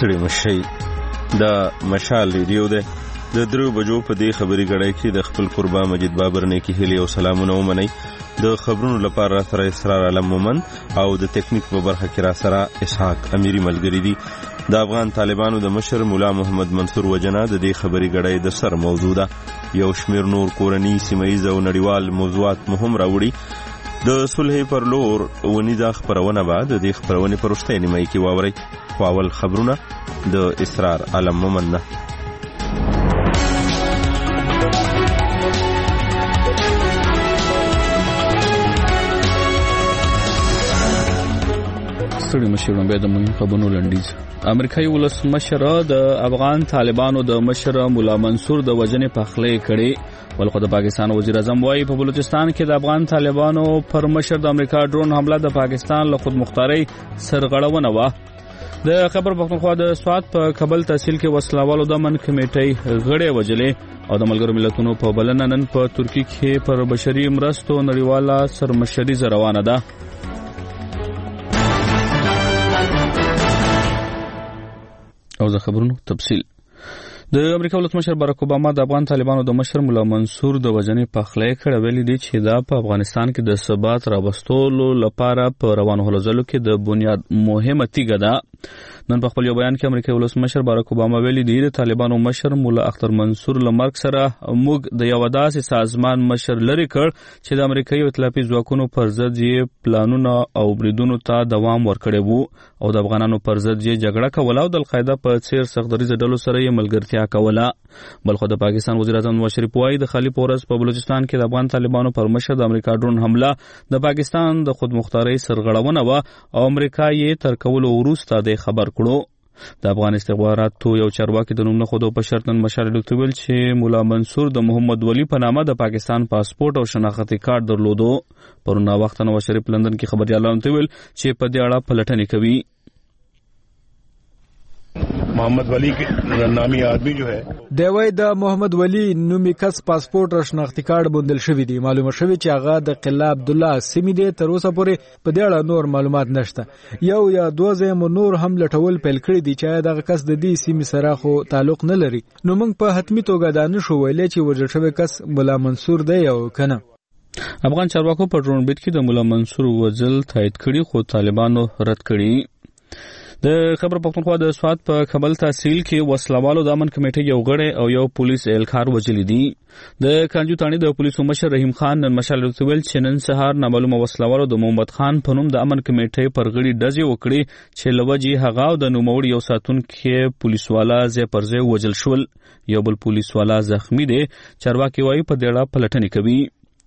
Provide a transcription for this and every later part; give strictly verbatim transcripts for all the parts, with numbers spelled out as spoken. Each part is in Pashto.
ستړي مشي. دا مشال ریډیو ده. د درو بجو په دې خبري غړای کې د خپل قربا مجید بابر نه کې هلي او سلامونه ومني. د خبرونو لپاره سره اسرار علم مومن او د ټیکنیک په برخه کې را سره اسحاق امیری ملګری دي. د افغان طالبانو د مشر مولا محمد منصور وجنا د دې خبري غړای د سر موضوع ده. یو شمیر نور کورنی سیمایي او نړیوال موضوعات مهم راوړي. د صلح پر لور ونیدا خبرونه بعد د دې خبرونه پرسته نیمه کې واوري. خواول خبرونه د اسرار علم مومن نه. ستړي مشران به د مهم خبرونو لنډیز. امریکایي ولسمشر د افغان طالبانو د مشر مولا منصور د وجنې پخلې کړي. ولخو د پاکستان وزیر اعظم وايي په بلوچستان کې د افغان طالبانو پر مشر د امریکا ډرون حمله د پاکستان له خود مختاري سرغړونه و. د خبر پښتونخوا د سواد په کابل تحصیل کې وسلوالو د من کمیټې غړي وجلې او د ملګرو ملتونو په بلنه نن په ترکی کې پر بشري مرستو نړیواله سرمشري روانه ده. او د خبرونو تفصیل. د امریکا ولسمشر باراک اوباما د افغان طالبانو د مشر مولا منصور د وجنې پخلې کړه. ویلي دی چې دا په افغانستان کې د ثبات راوستلو لپاره په روانو هلوځلو کې د بنیاد مهمه تیږه ده. نن په خپل یو بیان کې امریکایي ولسمشر باراک اوباما ویلي دی د طالبانو مشر مولا اختر منصور له مرګ سره موږ د یو داسې سازمان مشر لري کړ چې د امریکایي ائتلافي ځواکونو پر ضد یې پلانونه او بریدونو ته دوام ورکړی وو او د افغانانو پر ضد یې جګړه کوله او د القاعده په څیر سختدریزه ډلو سره یې ملګرتیا کوله. بلخو د پاکستان وزیر اعظم نواز شریف وايي د خالی پورس په بلوچستان کې د افغان طالبانو پر مشر د امریکا ډرون حمله د پاکستان د خود مختاري سرغړونه و او امریکا یې تر کولو وروسته د خبر کړو. د افغان استخباراتو یو چارواکي د نوم نه خودو په شرط نن مشال ډاکټر ویل چې مولا منصور د محمد ولی په نامه د پاکستان پاسپورت او شناختی کارت درلودو. پرونه وخت نواز شریف لندن کې خبريالانو ته ویل چې په دې اړه پلټنې کوي. محمد ولی نامی آدمی جو ہے دوی د محمد ولی نومي کس پاسپورت او شناختی کارت بوندل شوی دی. معلومه شوی چې هغه د قلا عبد الله سیمې دی. تر اوسه پورې په دې اړه نور معلومات نشته. یو یا دوه زمو نور هم لټول پیل کړی دی چې دغه کس د دې سیمې سره خو تعلق نه لري. نو موږ په حتمی توګه دا نشو ویلای چې وجل شوی کس مولا منصور دی او کنه. افغان چارواکو په ډرون بیت کې د مولا منصور وجل تایید کړي خو طالبانو رد کړي. د خبر پښتونخوا د سواد په کابل تحصیل کې وسلوالو د امن کمیټې یو غړی او یو پولیس اهلکار وجلی دي. د کانجو تانی د پولیسو مشر رحیم خان نن مشال ویل چې نن سهار نامعلومه وسلوالو د محمد خان په نوم د امن کمیټې پر غړي ډزې وکړي چې لوجي هغه او د نوموړي یو ساتونکي پولیسوالا ځای پر ځای وجل شول. یو بل پولیسوالا زخمی دی. چارواکي وايي په دې اړه پلټنې کوي.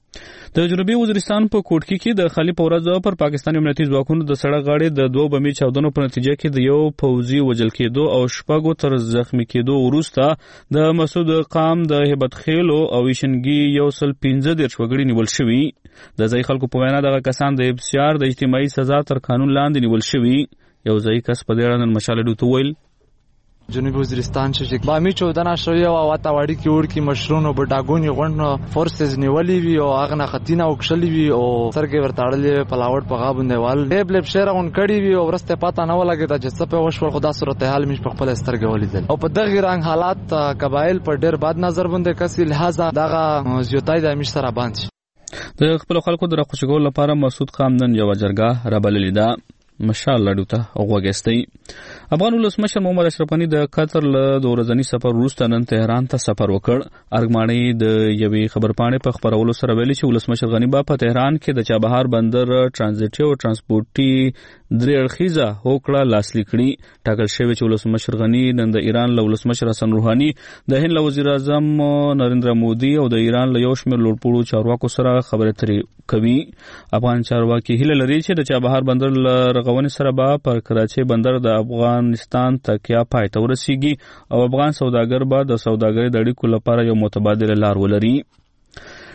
د جنوبي وزیرستان په کوټکی کې د خالی پورز پر پاکستاني امنیتي ځواکونو د سړک غاړې د دوه بمي چاودنو په نتیجه کې د یو پوځي وژل کېدو او شپږو تر زخمی کېدو وروسته د مسعود قام د هیبت خیلو او ویشنګي یو سل پنځه دېرش وګړي نیول شوي. د ځای خلکو په وینا دغه کسان د بسیار د اجتماعي سزا تر قانون لاندې نیول شوي. یو ځای کس په دې اړه نن مشال ډوته ویل جنوبی وزیرستان چې بامی چودنه شوی او واته وړي کې ور کې مشرونو بډاګونی غونډه فورسز نیولې وی او هغه نه خطینه وکړلې وی او سرګې ورتاړلې پلاوټ په غابندې وال ډېب لب شهر غون کړي وی او ورسته پاته نه ولګی د جسه په وشول خدا صورتحال مش په خپل سترګې ولیدل او په دغه رنګ حالات قبایل پر ډېر بد نظر باندې کسي لہذا دغه زیاتای د امش سره باندې د خپل خلکو د راخوشګول لپاره مسعود قام نن یو جرګه رابللې ده. ماشاءالله ډوته وګستې. افغان ولسمشر محمد اشرف غنی د قطر له د ورځني سفر وروسته نن تهران ته سفر وکړ. ارګماني د یوې خبرپاڼې په خبرولو سره ویلي چې ولسمشر غنی په تهران کې د چابهار بندر ترانزیټي او ترانسپورټي درې اړخیزه هوکړه لاسلیک کړي. ټاکل شوی چې ولسمشر غنی نن د ایران له ولسمشر حسن روحاني د هند له وزیر اعظم نریندرا مودي او د ایران له یو شمېر لوړپوړو چارواکو سره خبرې اترې کوي. افغان چارواکي هیله لري چې د چابهار بندر له رغونې سره به پر کراچۍ بندر د افغانستان تکیه پای ته ورسیږي او افغان سوداګر به د سوداګرۍ د اړیکو لپاره یو متبادل لار ولري.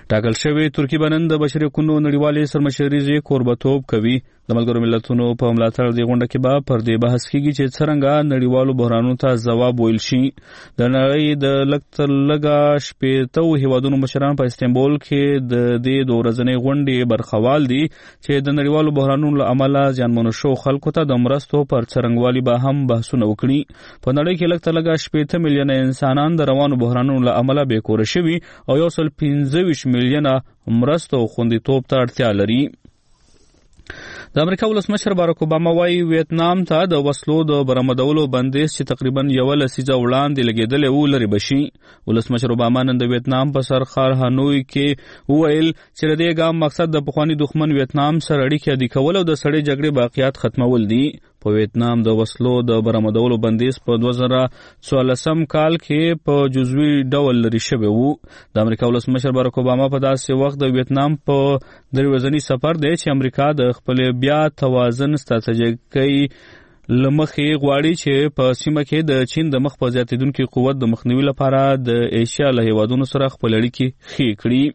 ټاکل شوی ترکی بنن د بشري حقوقو نړیوالې سرمشري کوربتوب کوي. د ملګرو ملتونو په ملاتړ د غونډه کې به پر دې بحث کیږي چې څرنګه نړیوالو بحرانونو ته ځواب ویل شي. د نړۍ د لږ تر لږه شپېته هیوادونو مشران په استانبول کې د دې دوه ورځنۍ غونډې برخوال دي چې د نړیوالو بحرانونو له امله زیانمنو شو خلکو ته د مرستو پر څرنګوالي به هم بحثونه وکړي. په نړۍ کې لږ تر لږه شپېته میلیونه انسانان د روانو بحرانونو له امله بې کوره شوي او یو سل پنځه ویشت میلیونه مرستو او خوندیتوب ته اړتیا لري. د امریکا ولسمشر باراک اوباما وايي ویتنام ته د وسلو د برآمدولو بندیز چې تقریبا یوه لسیزه وړاندې لګېدلی و لرې به شي. ولسمشر اوباما نن د ویتنام په سر ښار هانوی کې وویل چې د دې ګام مقصد د پخواني دښمن ویتنام سره اړیکې عادي کول او د سړې جګړې باقیات ختمول دي. په ویتنام د وسلو د برآمدولو بندیز په دوه زره څوارلسم کال کې په جزوي ډول لرې شوی و. د امریکا ولسمشر باراک اوباما په داسې وخت د ویتنام په درې ورځني سفر دی چې امریکا د خپلې بیا توازن ستراتیژیکي لمخې غواړي چې په سیمه کې د چین د مخ په زیاتېدونکي قوت د مخنیوي لپاره د ایشیا له هیوادونو سره خپل اړیکې ښې کړي.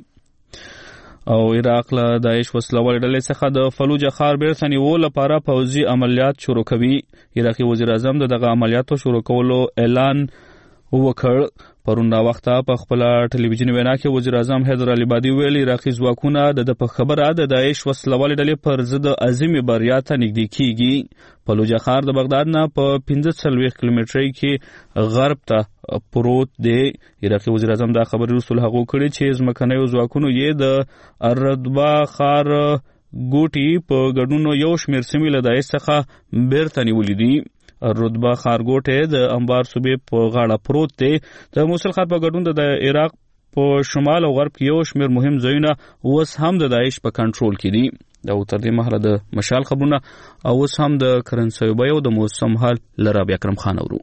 او عراق له داعش وسلوالې ډلې څخه د فلوجه ښار بیرته نیولو لپاره پوځي عملیات شروع کوي. عراقي وزیر اعظم د دغه عملیاتو شروع کولو اعلان وکړ. پرون دا وخته په خپل ټلویزیوني وینا کې وزیر اعظم حیدر العبادي ویل عراقي ځواکونه د په خبره د داعش وسلوالې ډلې پر ضد عظیمې بریا ته نږدې کیږي. فلوجه ښار د بغداد نه په پنځه څلوېښت کیلومترۍ کې غرب ته پروت دی. عراقي وزیر اعظم دا خبرې وروسته هغو کړي چې ځمکنیو ځواکونو یې د الردبا ښار ګوټي په ګډون یو شمېر سیمې له داعش څخه بیرته نیولې دي. الردبا ښارګوټی د انبار صوبې په غاړه پروت دی. د موصل ښار په ګډون د عراق په شمال او غرب کې یو شمېر مهم ځایونه اوس هم د داعش په کنټرول کې دي. دا تر دې مهاله د مشال خبرونه او اوس هم د کرنسیو بیو د موسم حال له رابعه اکرم خان اورو.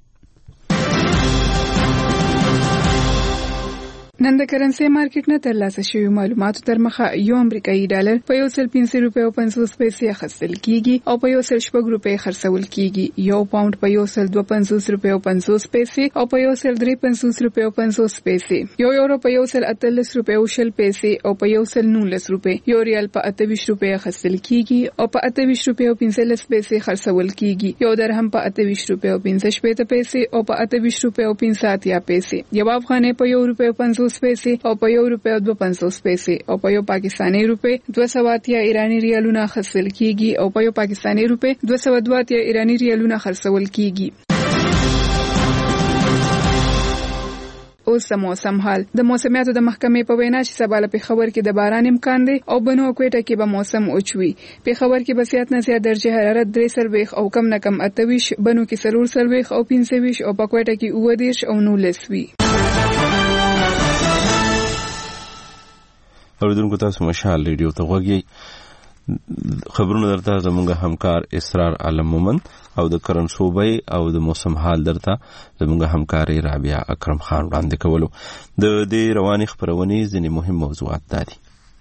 نن د کرنسي مارکیټ نه ترلاسه شوی معلوماتو تر مخه یو امریکایي ډالر په یو سل پنځه روپۍ او پنځوس پیسې اخیستل کیږي او په یو سل شپږ روپۍ خرڅول کیږي. یو پاوند په یو سل دوه پنځوس روپۍ او پنځوس پیسې او په یو سل درې پنځوس روپۍ او پنځوس پیسې. یو یورو په یو سل اتلس روپۍ او شل پیسې او په یو سل نولس روپۍ. یو ریال په اته ویشت روپۍ اخیستل کیږي او په اته ویشت روپۍ او پنځلس پیسې خرڅول کیږي. یو درهم په اته ویشت روپۍ او پنځه شپېته پیسې او په اته ویشت روپۍ او پنځه اتیا پیسې. یو افغانۍ په یو روپۍ او پنځوس پیسې او په یو روپۍ او دوه پنځوس پیسې او په یو پاکستاني روپۍ دوه سوه اتیا ایرانی ریالونه اخیستل کیږي او په یو پاکستاني روپۍ دوه سوه دوه اتیا ایرانی ریالونه خرڅول کیږي. اوس د موسم حال. د موسمیاتو د محکمې په وینا چې سبا له پېښور کې د باران امکان دی او بنو او کوټه کې به موسم اوچوي. پېښور کې به زیات نه زیات درجه حرارت درې څلوېښت او کم نه کم اته ویشت، بنو کې څلور څلوېښت او پنځه ویشت او په کوټه کې اووه دېرش او نولس وي. اوریدونکو تاسو مشال ریډیو ته غوږی. خبرونه درته زموږ همکار اسرار عالم مومند او د کرنسوبۍ او د موسم حال درته زموږ همکاري رابعه اکرم خان وړاندې کولو. د دې رواني خبرونې ځینې مهم موضوعات دي.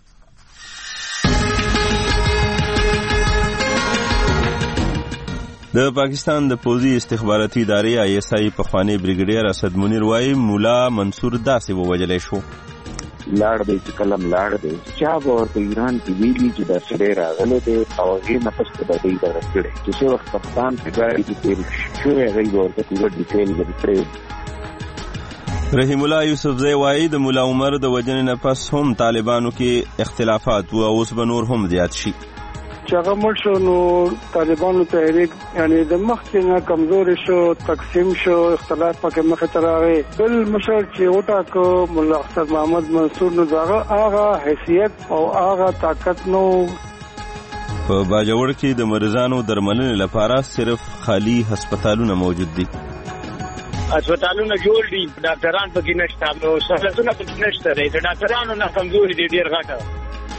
د پاکستان د پوځي استخباراتي ادارې آی ایس آی پخوانی بریګیډیر اسد منیر وايي مولا منصور داسې ووجلی شو. لاړ دی چې کلم لاړ دی چا به ورته ایران کې ویلي چې دا سړی راغلی دی او هغې نه پس به دوی دغه کړی چې څه وخت پاکستان په ګاډي کې تېر شوی هغوی به ورته پوره ډیټیل درکړی. رحیم الله یوسفزی وایي د ملا عمر د وژنې نه پس هم طالبانو کې اختلافات و او اوس به نور هم زیات شي. چې هغه مړ شو نو طالبانو تحریک یعنی د مخکې نه کمزوري شو، تقسیم شو، اختلاف پکې مخې ته راغی. بل مشر چې وټاکه ملا اختر محمد منصور نو دغه هغه حیثیت او هغه طاقت نو. په باجوړ کې د مریضانو درملنې لپاره صرف خالی هسپتالونه موجود دي. هسپتالونه جوړ دي، ډاکټران پکې نشته، نو سهولتونه پکې نشته. د ډاکټرانو نه کمزوري دي ډېر غټه.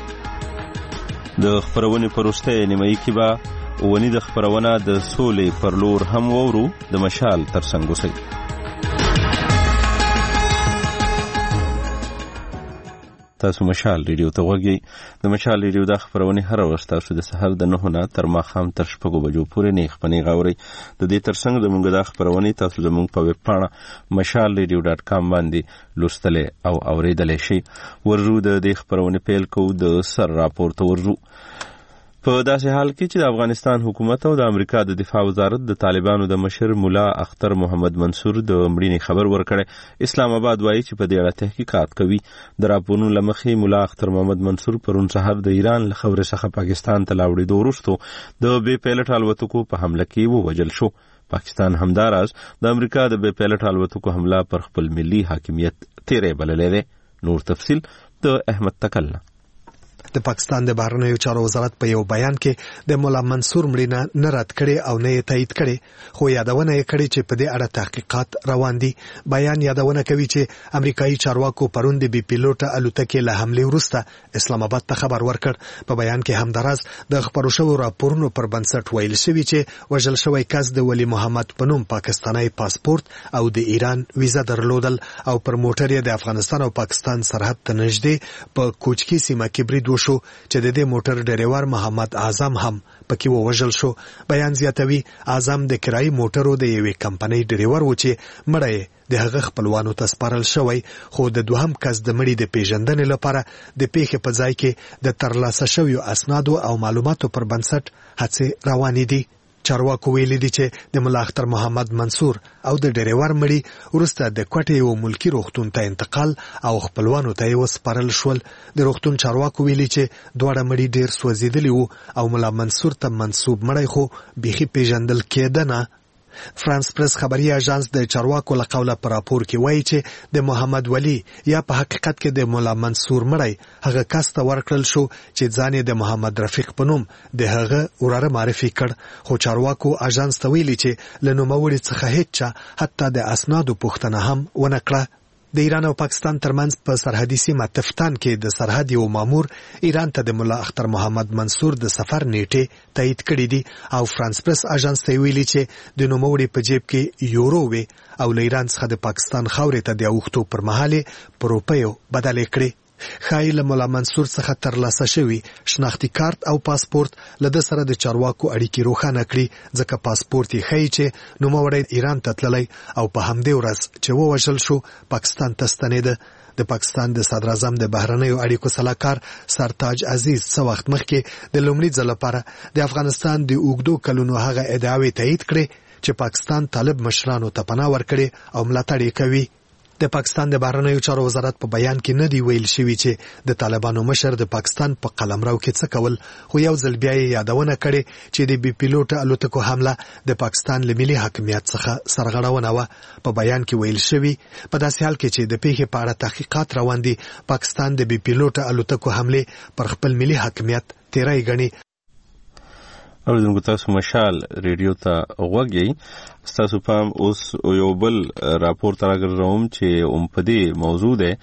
د خبرونې په وروستۍ نیمایي کې به اونی د خبرونه د سولې پر لور هم وورو. د مشال ترڅنګ اوسئ. تاسو مشال ریډیو ته وګورئ. د مشال ریډیو د خبرونه هر ورځ تاسو د سحر د نه نه تر ماښام تر شپږو بجو پورې نه خپنې غاوري. د دې ترڅنګ د مونږ د خبرونه تاسو زموږ په ویب پاڼه مشال ریډیو ډاټ کام باندې لوستلې او اوریدلې شي. ورجو د دې خبرونه پیل کو د سر راپور ته ورجو. په داسې حال کې چې د افغانستان حکومت او د امریکا د دفاع وزارت د طالبانو د مشر مولا اختر محمد منصور د مړینې خبر ورکړی. اسلام آباد وایي چې په دې اړه تحقیقات کوي. د راپورونو له مخې مولا اختر محمد منصور پرون سهار د ایران له خاورې څخه پاکستان ته لاوړېدو وروسته د بې پیلوټ الوتکو په حمله کې ووژل شو. پاکستان همداراز د امریکا د بې پیلوټ الوتکو حمله پر خپل ملي حاکمیت تیری بللی دی. نور تفصیل د احمد تکلنا. د پاکستان د بهرنیو چارو وزارت په یو بیان کې د مولا منصور مړینه نه رد کړي او نه یې تایید کړي، خو یادونه یې کړې چې په دې اړه تحقیقات روان دي. بیان یادونه کوي چې امریکایي چارواکو پرون د بي پیلوټ الوتکې له حملې وروسته اسلام آباد ته خبر ورکړ. په بیان کې همداراز د خبرو شویو راپورونو پر بنسټ ویل شوی چې وژل شوی کس د ولی محمد په نوم پاکستاني پاسپورت او د ایران ویزا درلودل او پر موټر یې د افغانستان او پاکستان سرحد ته نږدې په کوچکي سیمه کې برید شو چې د دې موټر ډریور محمد اعظم هم پکې ووژل شو. بیان زیاتوي اعظم د کرایي موټرو د یوې کمپنۍ ډریور و چې مړی د هغه خپلوانو ته سپارل شوی، خو د دوهم کس د مړي د پیژندنې لپاره د پیښې په ځای کې د ترلاسه شویو اسنادو او معلوماتو پر بنسټ هڅې روانې دي. چارواکو ویلي دي چې د مولا اختر محمد منصور او د ډریور مړي وروسته د کوټې یو ملکی روغتون ته انتقال او خپلوانو ته یې وسپارل شول. د روغتون چارواکو ویلي چې دواړه مړي ډیر سوځېدلي وو او مولا منصور ته منسوب مړی خو بیخي پیژندل کېده نه. فرانس پریس خبري اژانس د چارواکو له قوله پر راپور کې وایي چې د محمد ولی یا په حقیقت کې د مولا منصور مړی هغه کس ته ورکړل شو چې ځان یې د محمد رفیق په نوم د هغه وراره معرفي کړ، خو چارواکو اژانس ته ویلي چې له نوموړي څخه هیڅ چا حتی د اسنادو پوښتنه هم ونه کړه. د ایران او پاکستان ترمنځ په سرحدي سیمه تفتان کې د سرحد یو مامور ایران ته د مولا اختر محمد منصور د سفر نیټه تایید کړې دي او فرانس پریس اژانس ته ویلي چې د نوموړي په جیب کې یورو وي او له ایران څخه د پاکستان خاورې ته د اوښتو پر مهال په روپیو بدلې کړې. خای له مولا منصور څخه ترلاسه شوی شناختی کارت او پاسپورت له د سره د چارواکو اړیکې روښانه کړي، ځکه پاسپورت یې ښیي چې نوموړی ایران ته تللی او په همدې ورځ چې ووژل شو پاکستان ته ستنېده. د پاکستان د صدر اعظم د بهرنیو اړیکو سلاکار سرتاج عزیز څه وخت مخکې د لومړي ځل لپاره د افغانستان د اوږدو کلونو هغه ادعاوې تایید کړې چې پاکستان طالب مشرانو ته پناه ورکړي او ملاتړ یې کوي. د پاکستان د بهرنیو چارو وزارت په بیان کې نه دی ویل شوی چې د طالبانو مشر د پاکستان په قلمرو کې څه کول، خو یو ځل بیا یې یادونه کړې چې د بي پیلوټ الوتکو حمله د پاکستان له ملي حاکمیت څخه سرغړونه وه. په بیان کې ویل شوی په داسې حال کې چې د پیښې په اړه تحقیقات روان دي، پاکستان د بي پیلوټ الوتکو حمله پر خپل ملي حاکمیت تیری ګڼي. اوریدونکو تاسو مشال ریډیو ته وګورئ. ستاسو پام اوس یو بل راپور ته راګرځوم چې اوم په دې موضوع ده.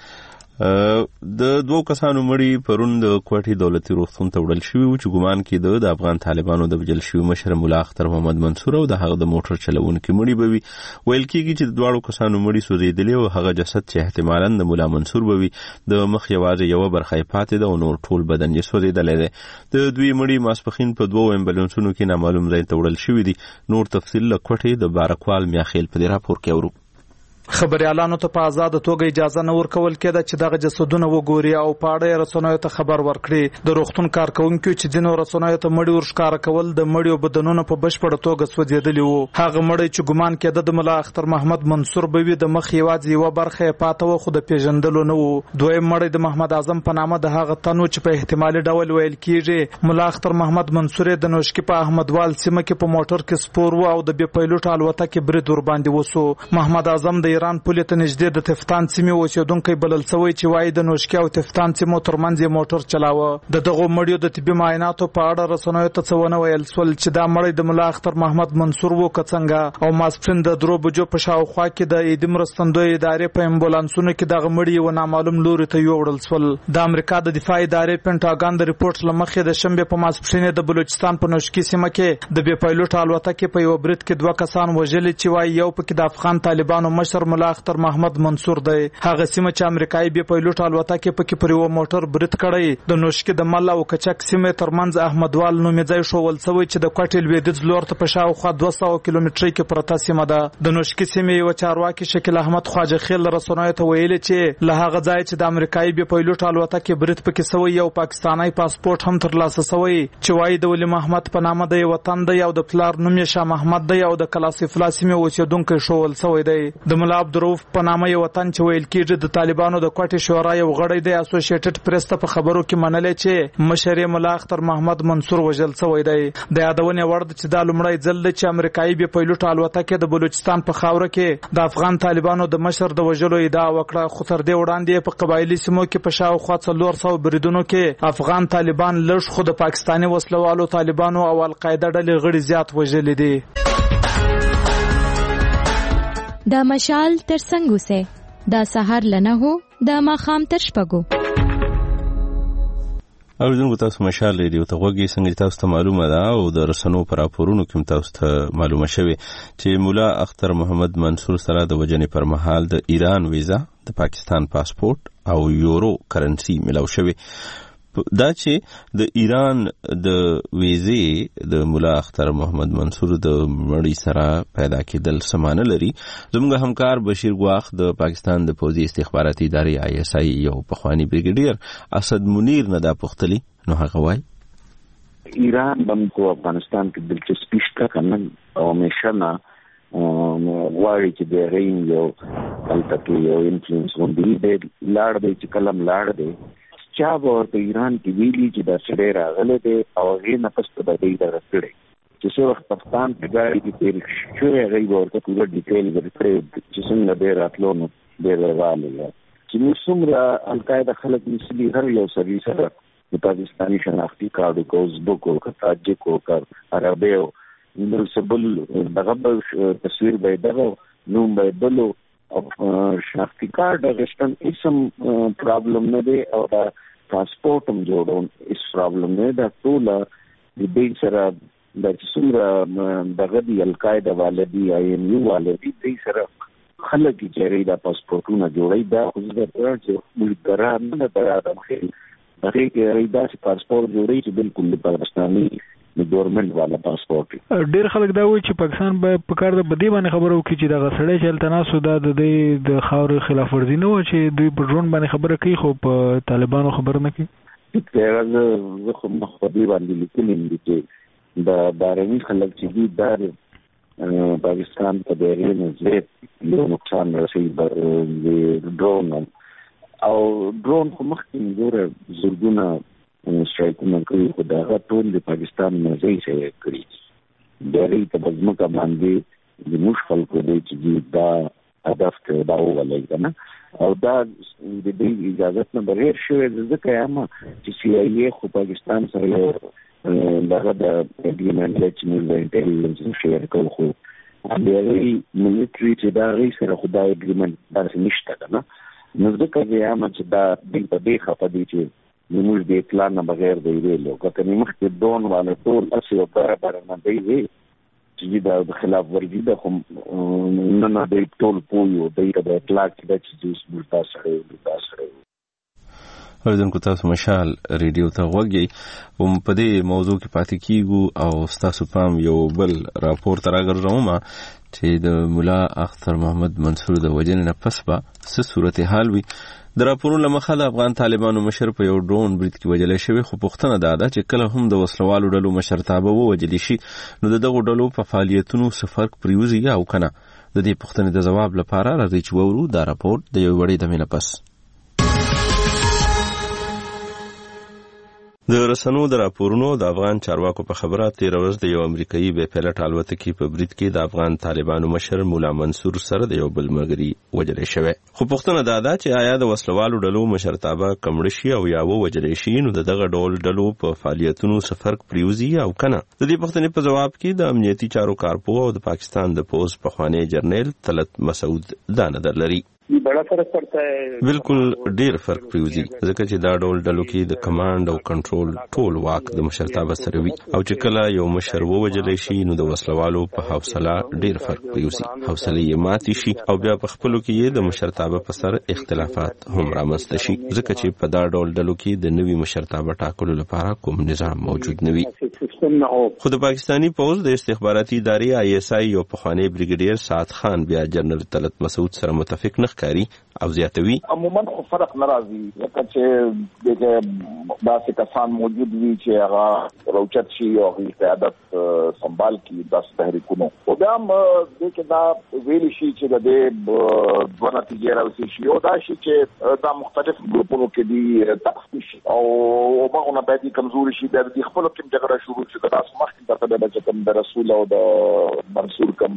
د دوو کسانو مړي پرون د کوټي دولتي روغتون ته وړل شوي وو چې ګمان کېده د افغان طالبانو د وژل شوي مشر مولا اختر محمد منصور او د هغه د موټر چلوونکي مړي به وي. ویل کېږي چې د دواړو کسانو مړي سوځېدلي او هغه جسد چې احتمالاً د مولا منصور به وي د مخ یوازې یوه برخه یې پاتې ده او نور ټول بدن یې سوځېدلی دی. د دوی مړي ماسپښین په دوو امبولانسونو کې نامعلوم ځای ته وړل شوي دي. نور تفصیل له کوټې د بارکوال میاخیل په دې راپور کې اورو. خبريالانو ته په آزاد توګه اجازه نه ورکول کېده چې دغه جسدونه وګوري او په اړه رسنیو ته خبر ورکړي. د روغتون کارکونکو چې ځینو رسنیو ته مړي ورښکاره کول د مړیو بدنونه په بشپړه توګه سوځېدلي وو. هغه مړی چې ګمان کېده د مولا اختر محمد منصور به وي د مخ یوازې یوه برخه یې پاته وه، خو د پیژندلو نه وو. دویم مړی د محمد اعظم په نامه د هغه تن و چې په احتمالي ډول ویل کېږي مولا اختر محمد منصور د نوشکي په احمدوال سیمه کې په موټر کې سپور و او د بي پیلوټ الوتکې برید ورباندې وسو. محمد اعظم د ایران پولې ته نږدې د تفتان سیمې اوسېدونکی بلل شوی چې وایي د نوشکي او تفتان سیمو ترمنځ یې موټر چلاوه. د دغو مړیو د طبي معایناتو په اړه رسنیو ته څه ونه ویل شول چې دا مړی د مولا اختر محمد منصور و که څنګه. او ماسپښین د درو بجو په شاوخوا کې د عیدي مرستندویې ادارې په امبولانسونو کې دغه مړي یوه نامعلوم لوري ته یوړل شول. د امریکا د دفاع ادارې پینټاګان د رپورټ له مخې د شنبې په ماسپښین د بلوچستان په نوشکي سیمه کې د بي پیلوټ الوتکې په یو برید کې دوه کسان وژلي چې وایي یو پکې د افغان طالبانو مشر مشر ملا اختر محمد منصور دی. هغه سیمه چې امریکایي بي پایلوټ الوتکه پکې پر یو موټر برید کړی د نوشکی د مل او کچک سیمه ترمنځ احمدوال نومې ځای شوول سوی چې د کوټل لویدیځ لور ته په شاوخوا دوه سوه کیلومترۍ کې پرته سیمه ده. د نوشکی سیمه یو چارواکي شکیل احمد خواجه خیل رسنیو ته ویلي چې له هغه ځای چې د امریکایي بي پایلوټ الوتکه برید پکې سوی یو پاکستانی پاسپورت هم ترلاسه سوی چې وايي د ولی محمد په نامه د وطن دی او د پلار نوم یې شاه محمد دی او د کلاسف لاسمه اوسیدونکو شوول سوی دی. د مولا عبدالرؤف په نامه یو وطن چې ویل کېږي د طالبانو د کوټې شورا یو غړی دی. اسوسییټډ پریس ته په خبرو کې منلې چې مشر مولا اختر محمد منصور وژل سوی دی. د یادونې وړ ده چې دا لومړی ځل دی چې امریکایي بي پایلوټ الوتکه د بلوچستان په خاوره کې د افغان طالبانو د مشر د وژلو ادعا وکړه، خو تر دې وړاندې په قبایلی سیمو کې په شاوخوا څلور سوه بریدونو کې افغان طالبان لږ خو د پاکستاني وسلوالو طالبانو او القاعده ډلې غړي زیات وژلي دي. دا مشال تر څنګه وسه دا سحر لنه هو دا ماخام تر شپږو. اوریدونکو تاسو مشال ریډیو ته غوږی څنګه تاسو ته معلومه ده او د رسنو پر راپورونو کې تاسو ته معلومه شوه چې مولا اختر محمد منصور سره د وجنې پر مهال د ایران ویزا، د پاکستان پاسپورت او یورو کرنسی ملاو شوه. دا چې د ایران د ویزې د مولا اختر محمد منصور د مړی سره پیدا کېدل سمانه لري. زموږ همکار بشیر ګواخ د پاکستان د پوځي استخباراتي ادارې آی اس آی یو پخوانی بریګیډیر اسد منیر نه دا پوښتلی نو هغه وایي ایران بم کو افغانستان کې دلچسپي شته کنه او همیشه نه غواړي چې د غین یو الټکو یو انفلوئنس وندي د لاړ دی چې کلم لاړ دی چا ورته ایران کې ویلي چې دا سړی راغلی دی او هغې نه پس په بدۍ دغه کړی چې څه وخت پاکستان په ګاډي کې تېر شوی هغوی به ورته پوره ډیټیل ورکړی چې څنګه دی راتلو نو ډېر راغلی چې موږ څومره القاعده خلک نیسلي هر یو سړي سره د پاکستاني شناختي کارډ وکړو، ازبک وکړو، که تاجک وکړو، عربی و بل څه بل دغه به تصویر به یې دغه نوم به یې بل او شناختي کارډ اخیستن هېڅ پرابلم نه دی او دا پاسپورټ هم جوړون هېڅ پرابلم نه دی. دا ټوله د دوی سره دا چې څومره دغه دي القاعده والا دي آی ایم یو والا دي دوی سره خلک چې هغوی دا پاسپورټونه جوړوي دا خو زه درته چې ملګران نه د ادم خیل هغې کې هغوی داسې پاسپورټ جوړوي چې بالکل د پاکستاني د ګورنمنت والا پاسپورت. ډیر خلک دا وایي چې پاکستان به په کار د بدی باندې خبرو کوي چې دغه سړی چې هلته ناست و دا د دوی د خاورې خلاف ورزي نه وه چې دوی په ډرون باندې خبره کوي خو په طالبانو خبره نه کوي. هغه زه خو مخ په دې باندې لیکلي دي چې د بهرني خلک چې دي دا پاکستان ته د هغې نه زیات یو نقصان رسوي د ډرون او ډرون خو مخکې ګوره زرګونه سټرایکونه کوي خو د هغه ټول د پاکستان نه ځای شوی کړي د هغوی ته په ځمکه باندې زموږ خلکو دی چې دا هدف ته دا وولی که نه او دا د دوی اجازت نه بغیر شوی د ځکه یم چې سی آی ای خو پاکستان سره یو دغه د اګریمنټ دی چې موږ د انټلیجنس شیر کوو خو د هغوی ملیټري چې د هغوی سره خو دا اګریمنټ داسې نشته که نه نو ځکه زه یم چې دا دوی په دې خفه دي چې موږ د اطلاع نه بغیر دی ویلو که کنې مخکې ډرون والا ټول هسې یو برابر نه دی وی چې دا د خلاف ورزي ده خو نه نه دی ټول پوه یو دی ته د اطلاع کې ده چې اوس موږ دا سړی وو دا سړی وو. اوریدونکو تاسو مشال ریډیو ته غوږی هم په دې موضوع کې پاتې کیږو او ستاسو پام یو بل راپور ته راګرځوم چې د مولا اختر محمد منصور د وجنې نه پس به څه صورتحال وي. د راپورونو له مخه د افغان طالبانو مشر په یو ډرون برید کې وژلی شوی خو پوښتنه دا ده چې کله هم د وسلوالو ډلو مشرتابه ووژلی شي نو د دغو ډلو په فعالیتونو څه فرق پرېوځي یا او که نه. د دې پوښتنې د ځواب لپاره راځئ چې وورو دا راپور د یو وړې دمې نه پس. د رسنو د راپورونو د افغان چارواکو په خبره تېره ورځ د یو امریکایي بې پیلټ الوتکې په برید کې د افغان طالبانو مشر مولا منصور سره د یو بل ملګري وژلی شوی. خو پوښتنه دا ده چې آیا د وسلوالو ډلو مشرتابه کمړه شي او یا ووژلی شي نو د دغه ډول ډلو په فعالیتونو څه فرق پرېوځي او که نه. د دې پوښتنې په ځواب کې د امنیتي چارو کارپوه او د پاکستان د پوځ پخوانی جرنیل طلعت مسعود دا نظر لري. ये बड़ा फर्क पड़ता है। बिल्कुल ډیر فرق پریوزي ځکه چې دا ډول ډلو کې د کمانډ او کنټرول ټول واک د مشرتابه سره وي او چې کله یو مشر ووجل شي نو د وسلوالو په حوصله ډیر فرق پریوزي، حوصله یې ماتي شي او بیا په خپلو کې د مشرتابه په سر اختلافات هم رامنځته شي ځکه چې په دا ډول ډلو کې د نوي مشرتابه ټاکلو لپاره کوم نظام موجود نه وي. خو د پاکستانی پوز د استخباراتي ادارې آی اس آی یو پخوانی بریګیډیر سعد خان بیا جنرال طلعت مسعود سره متفق نه ښکاري او زیاتوي عموما خو فرق ناراضي لکه چې دغه داسې کسان موجود وي چې هغه روچت شي او قیادت سنبال کی داسې تحریکونو او بیا هم دغه دا ویل شي چې د دې دوه نتیجې راوځي شي او دا شي چې دا مختلف ګروپونو کې دي تقسیم شي او هغه نه باید کمزوري شي د خپل کې جګړه شروع شي د تاسو مخکې ته د چې د رسول او د منصور کم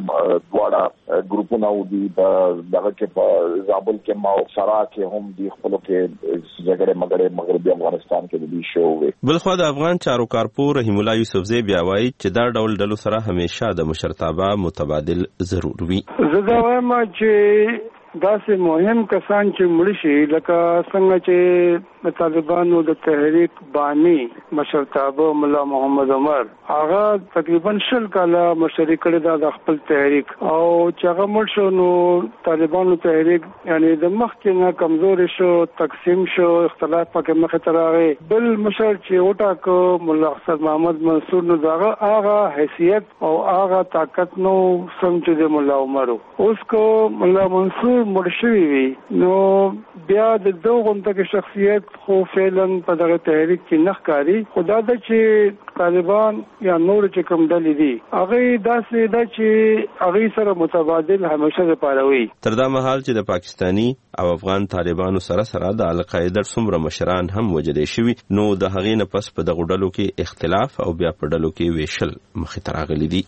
دواړه ګروپونه او دي دغه کې په زابل کې ما او سرا کې هم دي خپل کې جګړه مګړه مغربي افغانستان کې دي شو. بلخو د افغان چارو کارپور رحیم الله یوسفزی بیا وایي چې دا ډول ډلو سره همیشه د مشرتابه متبادل ضرور وي. زه دا وایم چې داسې مهم کسان چې مړ شي لکه څنګه چې طالبانو د تحریک بانی مشرتابه مولا محمد عمر هغه تقریبا شل کاله مشري کړی د خپل تحریک او چې هغه مړ شو نو طالبانو تحریک یعنی د مخکې نه کمزور شو، تقسیم شو، اختلاف پکې مخې ته راغی. بل مشر چې وټاکو مولا حسن محمد منصور نو دغه هغه حیثیت او هغه طاقت نو سم چې د مولا عمر اوس کو مولا منصور مړ شوی وي نو بیا د دوه غونډه شخصیت خو فعلا په دغه تحریک کې نه ښکاري. خدا د چې طالبان یا نور چې کوم ډلې دي هغه داسې د چې هغه سره متبادل همیشه لپاره وي. تر دا مهال چې د پاکستانی او افغان طالبانو سره سره د القاعده څومره مشران هم وجلې شوي نو د هغې نه پس په دغه ډلو کې اختلاف او بیا په ډلو کې ویشل مخې ته راغلي دي.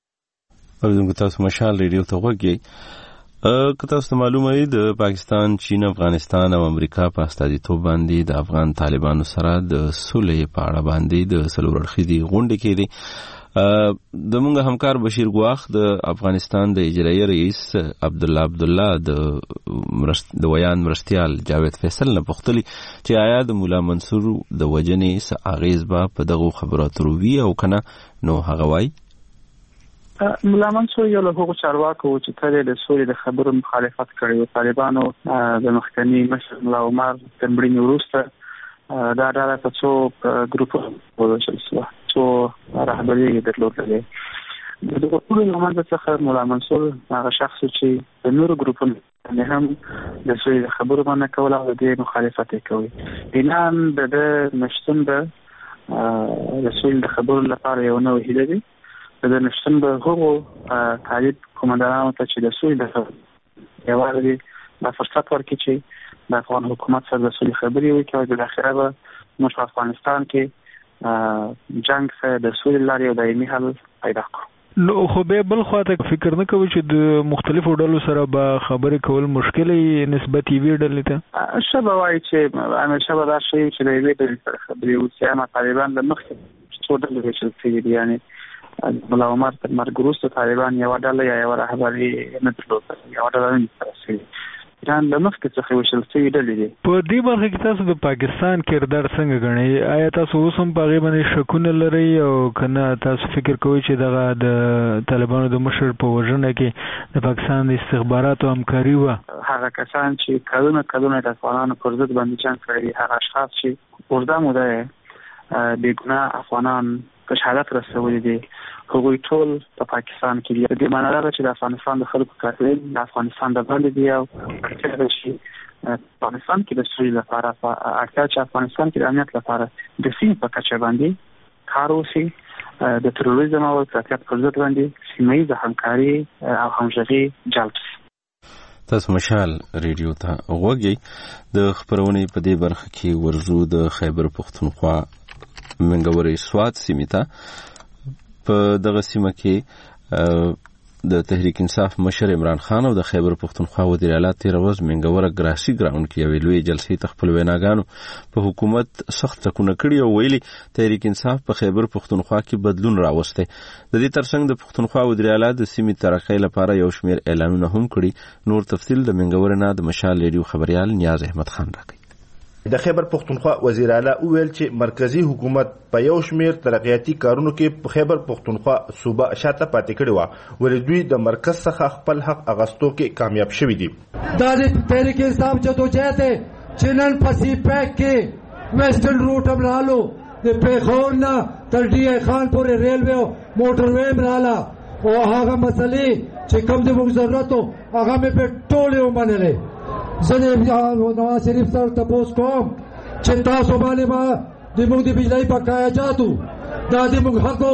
اوریدونکو تاسو مشال ریډیو ته غوږی که تاسو ته معلومه وي د پاکستان، چین، افغانستان او امریکا په استازیتوب باندې د افغان طالبانو سره د سولې په اړه باندې د څلور اړخیزې غونډې کېدې. د موږ همکار بشیر ګواخ د افغانستان د اجرایي رئیس عبدالله عبدالله د د ویان مرستیال جاوید فیصل نه پوښتلي چې آیا د مولا منصور د وجنې څه اغیز به په دغو خبرو اترو وي او که نه، نو هغه وایي مولا منصور یو له هغو چارواکو چې کله د سولې د خبرو مخالفت کړی و. طالبانو د مخکني مشر مولا عمر تر مړینې وروسته دا ډله په څو ګروپونو وویشل شوه، څو رهبري یې درلودلې. د دغو ټولو له منځه څخه مولا منصور هغه شخص چې د نورو ګروپونو باندې هم د سولې د خبرو باندې کول او د دې مخالفت یې کوي. بنان د ده نشتون به د سولې د خبرو لپاره یو نوې هیله دی. د نشتون به هغو طالب قومندانانو ته چې د سولې د خبرو یوازې دا فرصت ورکړي چې د افغان حکومت سره د سولې خبرې وکړي او بالاخره به موږ په افغانستان کې جنګ سره د سولې لارې یو دایمي حل پیدا کړو. نو خو به بل خواته فکر نه کوي چې د مختلفو ډلو سره به خبرې کول مشکل وي نسبت یې ډلې ته؟ شبه وایي چې همیشه به دا شی چې د یوې ډلې سره خبرې وکړي. اما طالبان له مخکې څو ډلې ویشل شوي دي، یعنی مولا عمر تر مرګ وروسته طالبان یوه ډله یا یوه رهبري نه درلوده، یوه ډله نه سره شوي. ایران له مخکې څخه ویشل شوي ډلې دي. په دې برخه کې تاسو د پاکستان کردار څنګه ګڼئ؟ آیا تاسو اوس هم په هغې باندې شکونه لرئ او که نه تاسو فکر کوئ چې دغه د طالبانو د مشر په وژنه کې د پاکستان د استخباراتو همکاري وه؟ هغه کسان چې کلونه کلونه د افغانانو پر ضد باندې جنګ کړی، هغه اشخاص چې اوږده موده یې بېګناه افغانان په شهادت رسولي دي، هغوی ټول په پاکستان کې دي. د معنا دا چې د افغانستان د خلکو قاتلین د افغانستان د باندې دي او اړتیا ده چې افغانستان کې د سولې لپاره اړتیا چې افغانستان کې د امنیت لپاره د سیمې په کچه باندې کار وشي، د تروریزم او افراطیت پر ضد باندې سیمه ییزه همکاري او همغږي جلب شي. تاسو مشال ریډیو ته غوږی. د خبرونې په دې برخه کې ورزو د خیبر پښتونخوا منګورې سوات سیمې ته. په دغه سیمه کې د تحریک انصاف مشر عمران خان او د خیبر پختونخوا وزیر اعلی تیر ورځ منګوره ګراسي ګراوند کې یوې لوی جلسې ته خپل ویناګانو په حکومت سخت ټکونه کړي او ویلي تحریک انصاف په خیبر پختونخوا کې بدلون راوستی. د دې ترڅنګ د پختونخوا وزیر اعلی د سیمې ترقۍ لپاره یو شمېر اعلانونه هم کړي. نور تفصیل د منګوره نه د مشال ریډیو خبريال نیاز احمد خان راکړي. د خیبر پختونخوا وزیر اعلی وویل چې مرکزی حکومت په یو شمېر ترقیاتي کارونو کې په خیبر پختونخوا صوبه شاته پاتې کړې وه ولې دوی د مرکز څخه خپل حق اغستو کې کامیاب شوي دي. دا د تحریک انصاف جدوجہد ہے چې نن په سی پیک کې ویسټرن روټ هم رالو د پیښور نه تر ډي ای خان پورې ریلوے او موټر وے هم راله او هغه مسلې چې کوم د موږ ضرورت و هغه مې په ټولې ومنلې. زه نواز شریف سره تپوس کوم چې تاسو باندې به د موږ د بجلی بقایا جاتو دا د موږ حق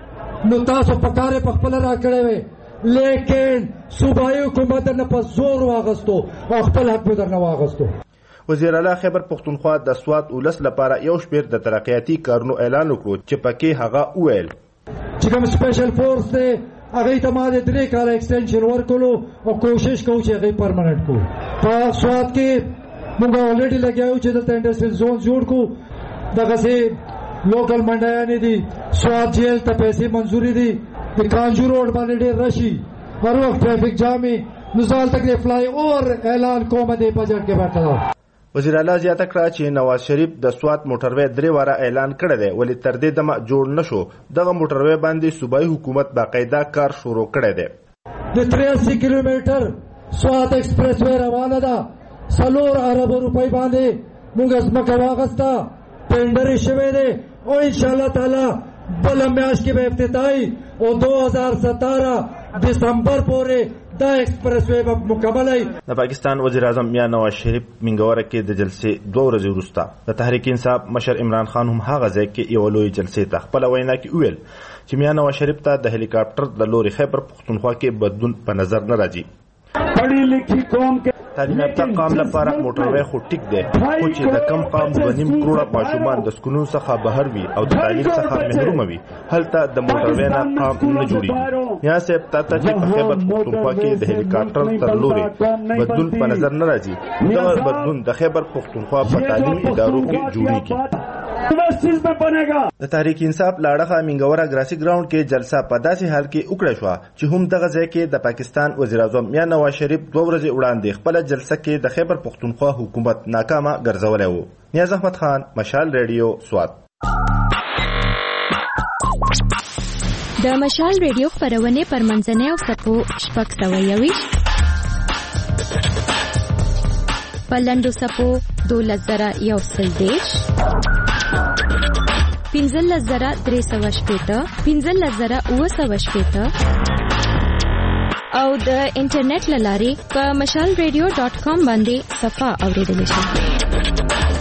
و نو تاسو په کار په خپل را کړی وې لیکن صوبایي حکومت نه په زور واغستو او خپل حق به درنه واغستو. وزیر اعلی خیبر پختونخوا د سوات ولس لپاره یو شمېر د ترقیاتي کارونو اعلان وکړو چې پکې هغه وویل چې کوم سپیشل فورس دی هغه ته ما د درې کاله ایکسټنشن ورکولو او کوشش کوو چې هغه پرمننٹ کو. په سوات کې موږ اولریډي لګیاو چې د انډستریل زون جوړ کو دغه سي لوکل منډیانې دي سوات جیل ته پیسې منظوري دي د کانجو روډ باندې ډېر رشي هر وخت ټرافیک جامي نزال تک د فلای اوور اعلان کوم د بجټ کې ورته. وزیر اعلی زیاته کړه چې نواز شریف د سوات موټروي درې واره اعلان کړی دی ولې تر دې دمه جوړ نشو. دغه موټروي باندې صوبایي حکومت باقاعده کار شروع کړی دی. د تریاسی کیلومتر سوات ایکسپریس وې روانه ده څلور ارب روپۍ باندې موږ ځمکه واغسته ټینډر شوی دی او ان شاء الله تعالی بل میاشت کې به افتتاحي او دو هزار ستارہ دسمبر پورې دا ایکسپریس وے مکمل ہے. د پاکستان وزیر اعظم میاں نواز شریف منګوره کې د جلسې دوه ورځې وروسته د تحریک انصاف مشر عمران خان هم هغه ځای کې یو لوی جلسې ته خپل وینا کې ویل چې میاں نواز شریف ته د هلیکاپټر د لوري خیبر پختونخوا کې بدلون په نظر نه راځي. پړی لیکي قوم کې تعلیم یافته قوم لپاره موټروي خو ټیک دی خو چې د کم قوم دوه نیم کروڑه ماشومان د سکونو څخه بهر وي او د تعلیم څخه محروم وي هلته د موټروي نه قوم نه جوړیږي. یا صاحب تاته چې په خیبر پختونخوا کې د هلیکاپټر تر لوري بدلون په نظر نه راځي دا بدلون د خیبر پختونخوا په تعلیمي ادارو کې جوړیږي. د تحریک انصاف لاړخه منګوره ګراسي ګراوند کې جلسه په داسې حال کې وکړه شو چې هم دغه ځای کې د پاکستان وزیر اعظم میاں نواز شریف دوه ورځې وړاندې خپل جلسه کې د خیبر پختونخوا حکومت ناکامه ګرځولی و. نیاز احمد خان مشال ریډیو سوات. د مشال ریډیو خپرونې پر منځنۍ او سپو شپږ سوه یویشت په لنډو سپو دولس زره یو سل دېرش پنځلس زره درې سوه شپېته پنځلس زره اووه سوه شپېته او د انټرنیټ له لارې په مشال ریډیو ډاټ کام باندې صفحه اوریدلی شئ.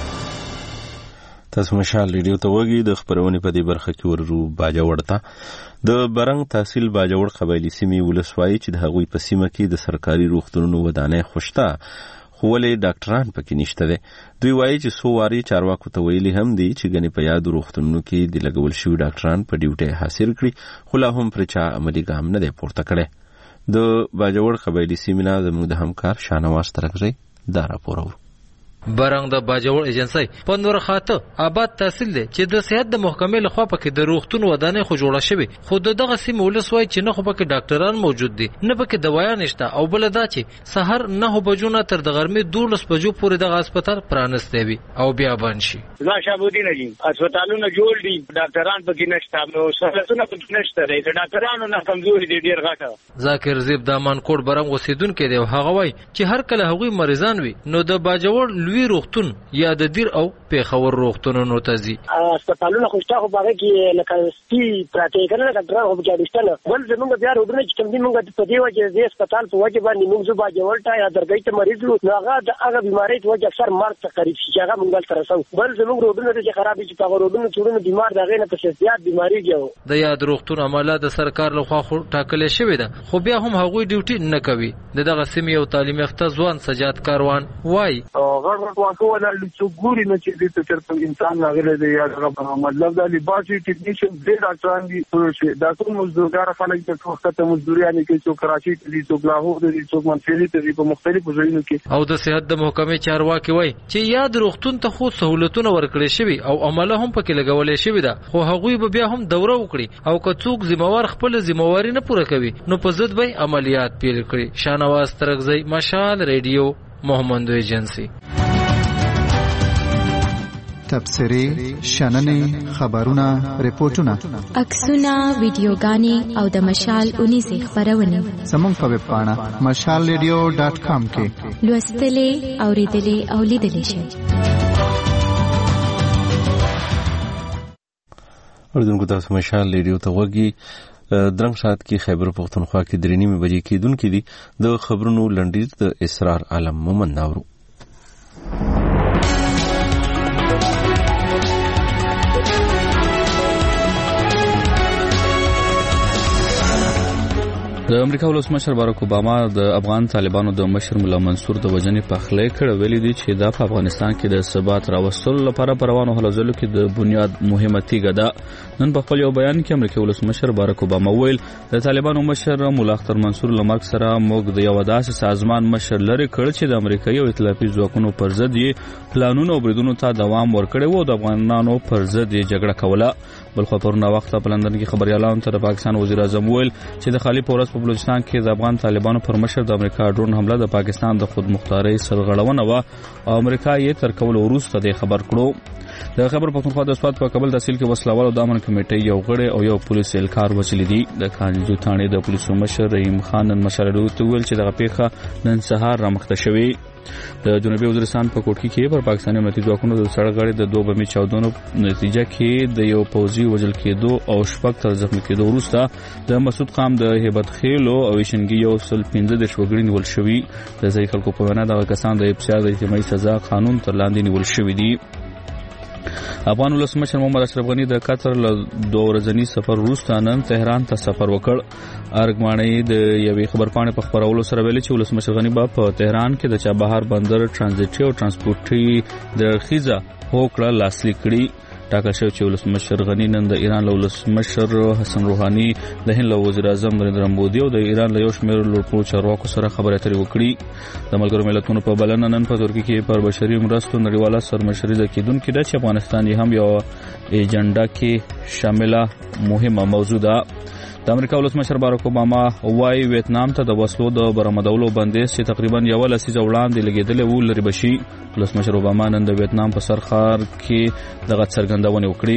تاسو مشال ریډیو ته وګورئ. د خبرونې په دې برخه کې ورو باجوړ ته د برنګ تحصیل باجوړ قبایلی سیمې ولسوالۍ چې د هغوی په سیمه کې د سرکاري روغتونونو ودانۍ خوشته خو ولې ډاکټران پکې نشته دي. دوی وایي چې څو واري چارواکو ته ویلي هم دي چې ګنې په یادو روغتونونو کې د لګول شوي ډاکټران په ډیوټۍ حاصل کړي خو لا هم پرې چا عملي ګام نه دی پورته کړی. د باجوړ قبایلی سیمې نه زموږ د همکار شاهنواز ترکزی دا راپور اورو. برنګ د باجوړ ایجنسی په نور خاطه آباد تحصیل دی چې د صحت د محکمې لخوا پکې د روغتون ودانۍ خو جوړه شوې خو دغه سیمه ولسوالۍ چې نه خو پکې ډاکټران موجود دي نه پکې دوايان نشته او بل دا چې سحر نه بجو نه تر د غرمې دولس بجو پورې دغه هسپتال پرانستی وي او بیا بند شي. لا شابودي نه دي هسپتالونه جوړ دي ډاکټران پکې نشته نو سہولتونه پکې نشته دي د ډاکټرانو نه کمزوري دي ډیر غټه. ذاکر زیب د مانکوټ برنګ اوسیدونکو دی هغه وای چې هر کله هغوی مریضان وي نو د باجوړ لوی روغتون یا د دیر او پیښور روغتونونو ته ځي. هسپتالونه خوشته خو باغې کې لکه سپي پراته کنه ډاکټران خو بیا نشته بل زمونږ بیا روډونه چې کوم دي موږ په دې وجه د هسپتال په وجه باندې موږ زو باجوړ ته یا درګۍ ته مریض نو هغه د هغه بیماری په وجه اکثر مرګ ته قریب شي هغه موږ تر رسو بل زمونږ روډونه چې خراب شي په روډونو څورونه بیمار دغه نه په زیات بیماری جوړ. د یاد روغتون عمله د سرکار لخوا خو ټاکلې شوې ده خو بیا هم هغوی ډیوټي نه کوي. دغه سیمې او تعلیم یافته ځوان سجاد کاروان وای غړ غړ واکو ولر چې ګوري نو چې باډي ته چرته انسان راغلی دی یا هغه مطلب دا لیبارټري ټیکنیشن ډېر ډاکټران دي چې دا ټول مزدورګار خلک د وخت مزدوري نه کوي څوک کراچي ته دي څوک لاهور ته دي څوک منصوري ته دي په مختلفو ځایونو کې. او د صحت د محکمې چارواکي وایي چې یاد روغتون ته خو سہولتونه ورکړل شوي او عمله هم پکې لګولې شوی ده، خو هغوی به بیا هم دوره وکړي او که څوک ذمہوار خپل ذمہواری نه پوره کوي نو په ضد به عملیات پیل کړي. شاهنواز ترغزی، مشال ریډیو، محمد ایجنسی. تبصرې، شننې، خبرونه، ریپورتونه، عکسونه، ویډیوګانې او د مشال اونیزې خپرونې زموږ په ویب پاڼه مشال ریډیو ډاټ کام کې لوستلې، اوریدلې او لیدلې شئ. اردوونکو تاسو مشال ریډیو ته غوږی درنګ ساعت کې خیبر پختونخوا کې درې نیمې بجې کېدونکې دي. د خبرونو لنډیز د اسرار عالم مومن ناورو. د امریکا ولسمشر باراک اوباما د افغان طالبانو د مشر مولا منصور د وژنې پخلی کړه. ویلي دي چې دا په افغانستان کې د ثبات راوستلو لپاره په روانو هلو ځلو کې د بنیاد مهمه تیږه ده. نن په خپل یو بیان کې امریکا ولسمشر باراک اوباما ویل د طالبانو مشر مولا اختر منصور له مرګ سره موږ د یو داسې سازمان مشر لري کړ چې د امریکایي او ائتلافي ځواکونو پر ضد یې پلانونو او بریدونو ته دوام ورکړی و او د افغانانو پر ضد یې جګړه کوله. بلخو پرونه وخت په لندن کې خبريالانو ته د پاکستان وزیر اعظم ویل چې د خالي پورس په بلوچستان کې د افغان طالبانو پر مشر د امریکا ډرون حمله د پاکستان د خودمختاري سرغړونه و او امریکا یې تر کول وروسته د خبر کړو. د خبر پختونخوا د سواد په کابل تحصیل کې وسلوال او د امن کمیټې یو غړی او یو پولیس اهلکار وچلې دي. د کانجو تھانې د پولیسو مشر رحیم خان نن مشالډو ته ویل چې دغه پیښه نن سهار رامخته شوې. د جنوبي وزیرستان په کوټکی کې پر پاکستاني امنیتي ځواکونو د سړک غړي د دوه بمي چاودنو نتیجه کې د یو پوځي وژل کېدو او شپږ تر زخمي کېدو وروسته د مسعود خان د هیبت خېلو او شنګي یو سل پنځه د شوګړي نیول شوی. د ځای خلکو په وینا د کسان د ابتدایي د اجتماعي سزا قانون تر لاندې نیول شوی دي. افغان ولسمشر محمد اشرف غنی د قطر له دوه ورځني سفر وروسته نن تهران ته سفر وکړ. ارګماني د یوې خبرپاڼې په خبرولو سره ویلي چې ولسمشر غنی به په تهران کې د چابهار بندر ترانزیټي او ترانسپورټي د خیزه هوکړه لاسلیک کړي. ټاکل شوی چې ولسمشر غنی نن د ایران له ولسمشر حسن روحاني، د هند له وزیر اعظم نریندرا مودي او د ایران له یو شمېر لوړپوړو چارواکو سره خبرې اترې وکړي. د ملګرو ملتونو په بلنه نن په ترکیه کې پر بشري مرستو نړیواله سرمشري د کېدونکې ده چې افغانستان یې هم یو ایجنډا کې شامله مهمه موضوع ده. د امریکا ولسمشر باراک اوباما وايي ویتنام ته د وسلو د برآمدولو بندیز چې تقریبا یو لسیزه وړاندې لګیدلی و لرې بشي. ولسمشر اوباما نن د ویتنام په سر ښار کې دغه څرګندونې وکړي.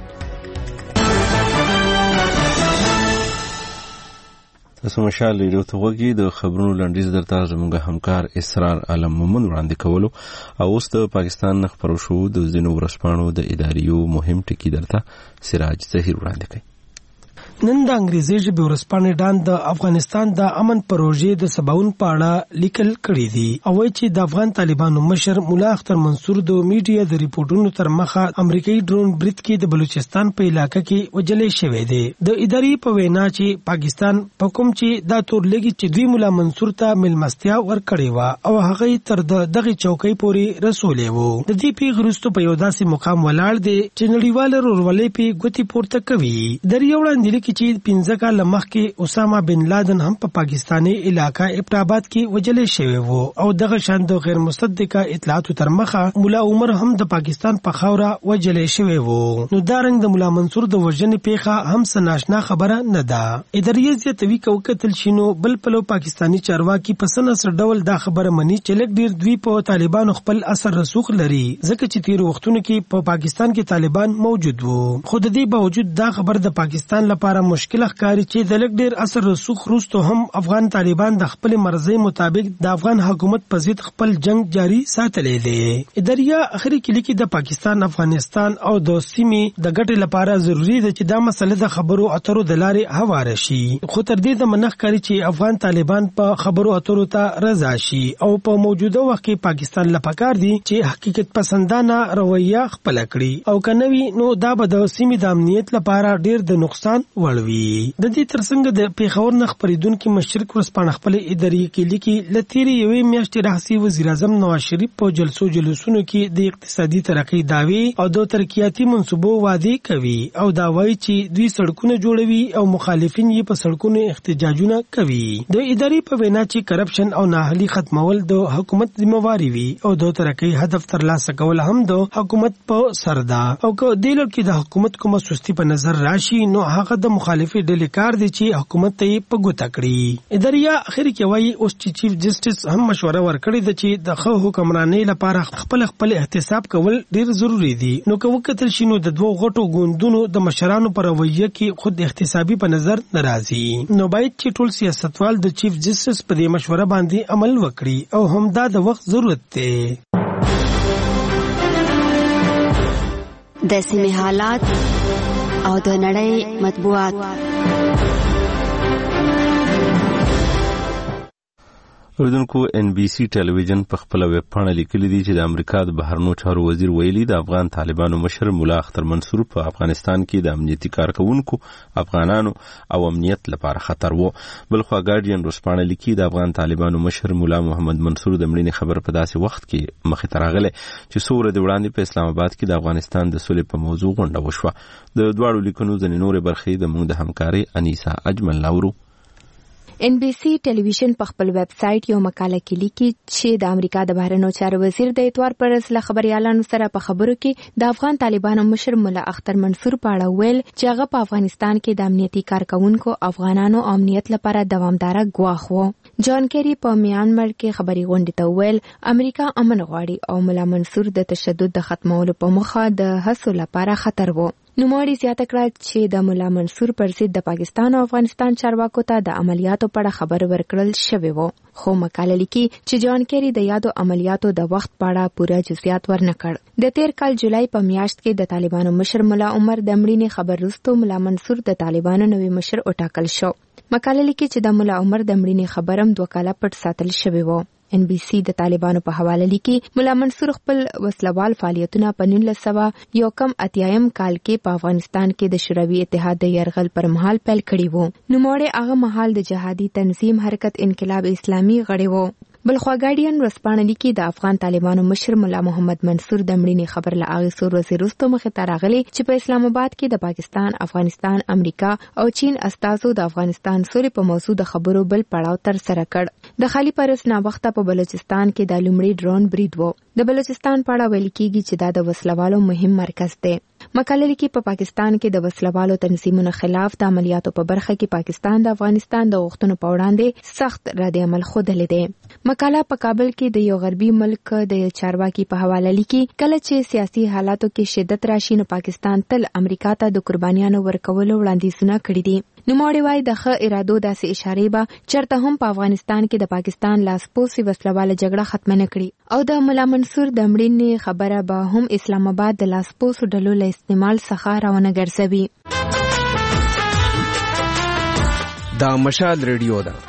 تاسو مشال ریډیو ته وګورئ. د خبرونو لنډیز درته زموږ همکار اسرار عالم مومن وړاندې کولو او اوس د پاکستان نه خبرو شو د ځینو ورځپاڼو د اداریو مهم ټکي درته سراج ظهیر وړاندې کوي. نن د انګریزي ژبې ورځپاڼې ډان د افغانستان د امن پروژې د سباون په اړه لیکل کړي دي او وایي چې د افغان طالبانو مشر مولا اختر منصور د میډیا د ریپورتونو تر مخه امریکایي ډرون برید کې د بلوچستان په علاقې کې وجلې شوې دی. د ادارې په وینا چې پاکستان په کوم چې دا تورلګي چې دوی مولا منصور ته ملمستیا ورکړې و او هغه تر دغه چوکۍ پورې رسولې وو. د دې پیښې وروسته په یو داسې مقام ولاړ دی چې نړیوال ورولې په ګوتی پورته کوي. د یو وړاندې چې پنځه کاله مخکې اسامه بن لادن هم په پاکستاني علاقہ ابټاباد کې وجلې شوی وو او دغه شان د غیر مصدقه اطلاعاتو تر مخه مولا عمر هم د پاکستان په خاوره وجلې شوی وو. نو دارنګ د مولا منصور د وژنې پیښه هم سناشنا خبره نه ده. ادارې زیاتوي کوکتل شینو بل پلو پاکستاني چارواکي په سنسر ډول دا خبره مني چې لږ ډیر دوی په طالبانو خپل اثر رسوخ لري ځکه چې تیر وختونو کې په پاکستان کې طالبان موجود وو. خو د دې باوجود دا خبر د پاکستان لپاره مشکل ښکاري چې د لږ ډیر اثر رسوخ وروسته هم افغان طالبان د خپل مرزي مطابق د افغان حکومت په ضد خپل جنگ جاری ساتلی دی. اداریا اخري کې لیکي د پاکستان، افغانستان او د سیمې د ګټې لپاره ضروری ده چې دا مسله د خبرو اترو د لارې هواره شي. خو تر دې د منخ کاری چې افغان طالبان په خبرو اترو ته رضا شي او په موجوده وخت کې پاکستان لپاره دي چې حقیقت پسندانه رویه خپل کړي او کنوي نو دا به د سیمې د امنیت لپاره ډیر د نقصان وړ وي. د دې ترڅنګ د پیښور نه خبرېدونکو مشرق ورځپاڼه خپل اداري کې لیکي لتیری یوې میاشتې راهیسې وزیر اعظم نواز شریف په جلسو جلوسونو کې د اقتصادي ترقۍ دعوی او د ترقیاتي منصوبو وعده کوي او دا وایي چې دوی سړکونه جوړوي او مخالفین یې په سړکونو احتجاجونه کوي. د ادارې په وینا چې کرپشن او نااهلي ختمول د حکومت ذمہواری وي او د ترقۍ هدف ترلاسه کول هم د حکومت په سر ده او که د لړ کې د حکومت کومه سستی په نظر راشي نو هغه د مخالفي ډلې کار دی چې حکومت ته یې په ګوته کړي. اداریا اخر کې وایي اوس چې چیف جسټس هم مشوره ورکړې ده چې د ښه حکمرانۍ لپاره خپل خپل احتساب کول ډیر ضروری دي. نو که وکتل شي نو د دوه غټو ګوندونو د مشرانو پر رویه کې خود احتسابي په نظر ناراضي. نو باید چې ټول سیاستوال د چیف جسټس په دې مشوره باندې عمل وکړي او همدا د وخت ضرورت دی. د سیمې حالات او د نړۍ مطبوعات. اوریدونکو ان بي سي ټلویزیون په خپل ویب پاڼه لیکلي دي چې د امریکا د بهرنیو چارو وزیر ویلي د افغان طالبانو مشر مولا اختر منصور په افغانستان کې د امنیتي کارکونکو افغانانو او امنیت لپاره خطر وو. بلخوا ګارډین ورځپاڼه لیکي د افغان طالبانو مشر مولا محمد منصور د مړینې خبر په داسې وخت کې مخې ته راغلی چې څو ورځې وړاندې په اسلام آباد کې د افغانستان د سولې په موضوع غونډه وشوه. د دواړو لیکنو ځینې نورې برخې د موږ د همکارۍ انیسا اجمل لاورو. ان بي سي ټلویزیون په خپل ویب سټ یو مقاله کې لیکي چې د امریکا د بهرنیو چارو وزیر د اتوار پر ورځ له خبريالانو سره په خبرو کې د افغان طالبانو مشر مولا اختر منصور په اړه ویل چې هغه په افغانستان کې د امنیتي کارکونکو افغانانو امنیت لپاره دوامدار غواخ وو. جان کیری په میانمار کې خبري غونډه ته ویل امریکا امن غواړي او مولا منصور د تشدد د ختمولو په مخه د هڅو لپاره خطر وو. نوموړي زیاته کړه چې د مولا منصور پر ضد د پاکستان او افغانستان چارواکو ته د عملیاتو په اړه خبر ورکړل شوی وو. خو مقاله لیکي چې جان کیری د یادو عملیاتو د وخت په اړه پوره جزئیات ورنکړ. د تیر کال جولای په میاشت کې د طالبانو مشر مولا عمر د مړینې خبر وروسته مولا منصور د طالبانو نوی مشر وټاکل شو. مقاله لیکي چې د مولا عمر د مړینې خبرم دوه کاله پټ ساتل شوی وو. ان بي سي د طالبانو په حواله لیکي مولا منصور خپل وسلوال فعالیتونه په نولس سوه یو کم اتیایم کال کې په افغانستان کې د شوروي اتحاد د یرغل پر مهال پیل کړی وو. نوموړی هغه مهال د جهادي تنظیم حرکت انقلاب اسلامي غړی وو. بلخوا ګارډین ورځپاڼه لیکي د افغان طالبانو مشر مولا محمد منصور د مړینې خبر له هغې څو ورځې وروسته مخې ته راغلی چې په اسلام آباد کې د پاکستان، افغانستان، امریکا او چین استازو د افغانستان سولې په موضوع د خبرو بل پړاو ترسره کړ. د خالي پرس ناوخته په بلوچستان کې د لومړي ډرون برید وو. د بلوچستان په اړه ویل کېږي چې دا د وسلوالو مهم مرکز دی. مقاله لیکي په پاکستان کې د وسلوالو تنظیمونو خلاف د عملیاتو په برخه کې پاکستان د افغانستان د غوښتنو په وړاندې سخت رد عمل ښودلی دی. مقاله په کابل کې د یو غربي ملک د چارواکي په حواله لیکي کله چې سیاسي حالاتو کې شدت راشي نو پاکستان تل امریکا ته د قربانیانو ورکولو وړاندیزونه کړي دي. نوموړی وایي د ښه ارادو داسې اشارې به چېرته هم په افغانستان کې د پاکستان لاسپوڅې وسلواله جګړه ختمه نه کړي او د مولا منصور د مړینې خبره به هم اسلام آباد د لاسپوڅو ډلو له استعمال څخه راونه ګرځوي. دا مشال ریډیو ده.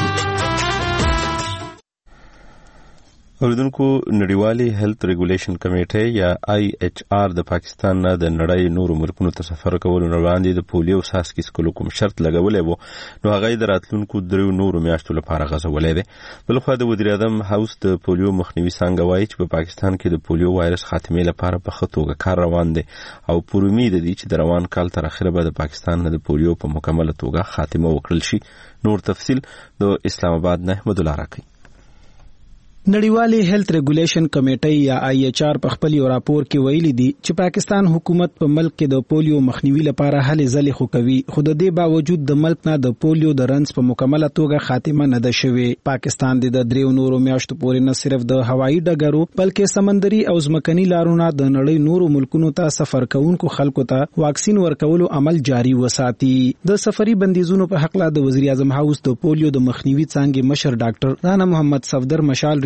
اوریدونکو نړیوالي هیلث ریګولیشن کمیټه یا آی ایچ آر د پاکستان نه د نړۍ نورو ملکونو ته سفر کولو نه وړاندې د پولیو څاڅکي څکلو کوم شرط لګولی و نو هغه یې د راتلونکو دریو نورو میاشتو لپاره غځولی دی. بلخوا د وزیر اعظم هاوس د پولیو مخنیوي څانګه وایي چې په پاکستان کې د پولیو وایرس خاتمې لپاره په ښه توګه کار روان دی او پر امید دي چې د روان کال تر اخره به د پاکستان نه د پولیو په مکمله توګه خاتمه وکړل شي. نور تفصیل د اسلام آباد نه احمد الله راکړي. نړیوالي هیلث ریګولیشن کمیټه یا آی ایچ آر په خپل یو راپور کې ویلي دي چې پاکستان حکومت په ملک کې د پولیو مخنیوي لپاره هلې ځلې خو کوي خو د دې باوجود د ملک نه د پولیو د رنځ په مکمله توګه خاتمه نه ده شوې. پاکستان د دریو نورو میاشتو پورې نه صرف د هوایي ډګرو بلکې سمندري او ځمکني لارونو د نړۍ نورو ملکونو ته سفر کوونکو خلکو ته واکسین ورکولو عمل جاري وساتي. د سفري بندیزونو په حق له د وزیر اعظم هاوس د پولیو د مخنیوي څانګې مشر ډاکټر رانا محمد صفدر مشال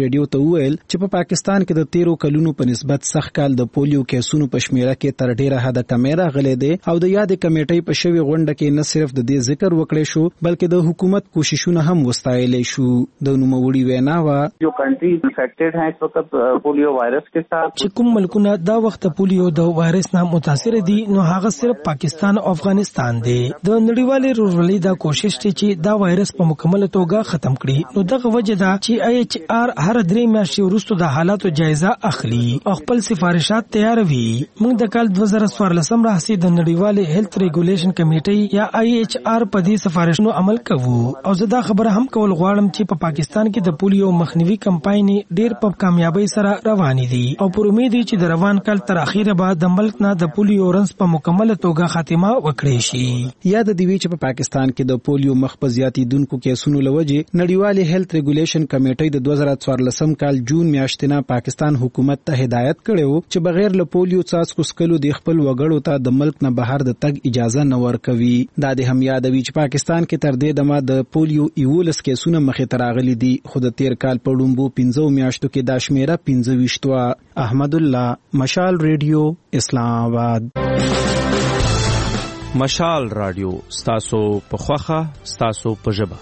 ریډیو ته وویل چې په پاکستان کې د تیرو کلونو په نسبت سخت کال د پولیو کیسونو په شمیره کې تر ډیره حد کمی راغلی دی او د یادې کمیټې په شوې غونډه کې نه صرف د دې ذکر وکړی شو بلکې د حکومت کوششونه هم وستایلی شو. د نوموړي وینا وا جو کنټریز انفیکټډ ہیں اس وقت پولیو وایرس کے ساتھ چې کوم ملکونه دا وخت پولیو د وایرس نه متاثر دي نو هغه صرف پاکستان او افغانستان دی. د نړیوالې ورورولۍ دا کوشش دی چې دا وایرس په مکمل توګه ختم کړي. نو دغه وجه دا چې آی ایچ آر هر درې میاشتې وروسته د حالاتو جایزه اخلي او خپل سفارشات تیاروي. موږ د کال دوه زره څوارلسم راهیسې د نړیوالې هیلث ریګولیشن کمیټې یا آی ایچ آر په دې سفارشونو عمل کوو او زه دا خبره هم کول غواړم چې په پاکستان کې د پولیو مخنیوي کمپاین ډیر په کامیابی سره روان دي او پر امید دي چې د روان کال تر اخیره به د ملک نه د پولیو رنس په مکمل توګه خاتمه وکړي شي. یاد دی چې په پاکستان کې د پولیو مخ په زیاتیدونکو کیسونو لوجه نړیوالې هیلث ریګولیشن کمیټې د دوه زره څوارلسم کال جون میاشتې نه پاکستان حکومت ته هدایت کړو چې بغیر له پولیو څاڅکو څکلو د خپل وګړو ته د ملک نه بهر د تګ اجازه نه ورکوي. دا د هم یادوي چې پاکستان کې تر دې دمه د پولیو یولس کیسونه مخې ته راغلي دي خو د تیر کال په لومبو پنځو میاشتو کې دا شمیره پنځه ویشت وه. احمد الله، مشال ریډیو، اسلام آباد. مشال رادیو ستاسو په خوخه ستاسو په ژبه.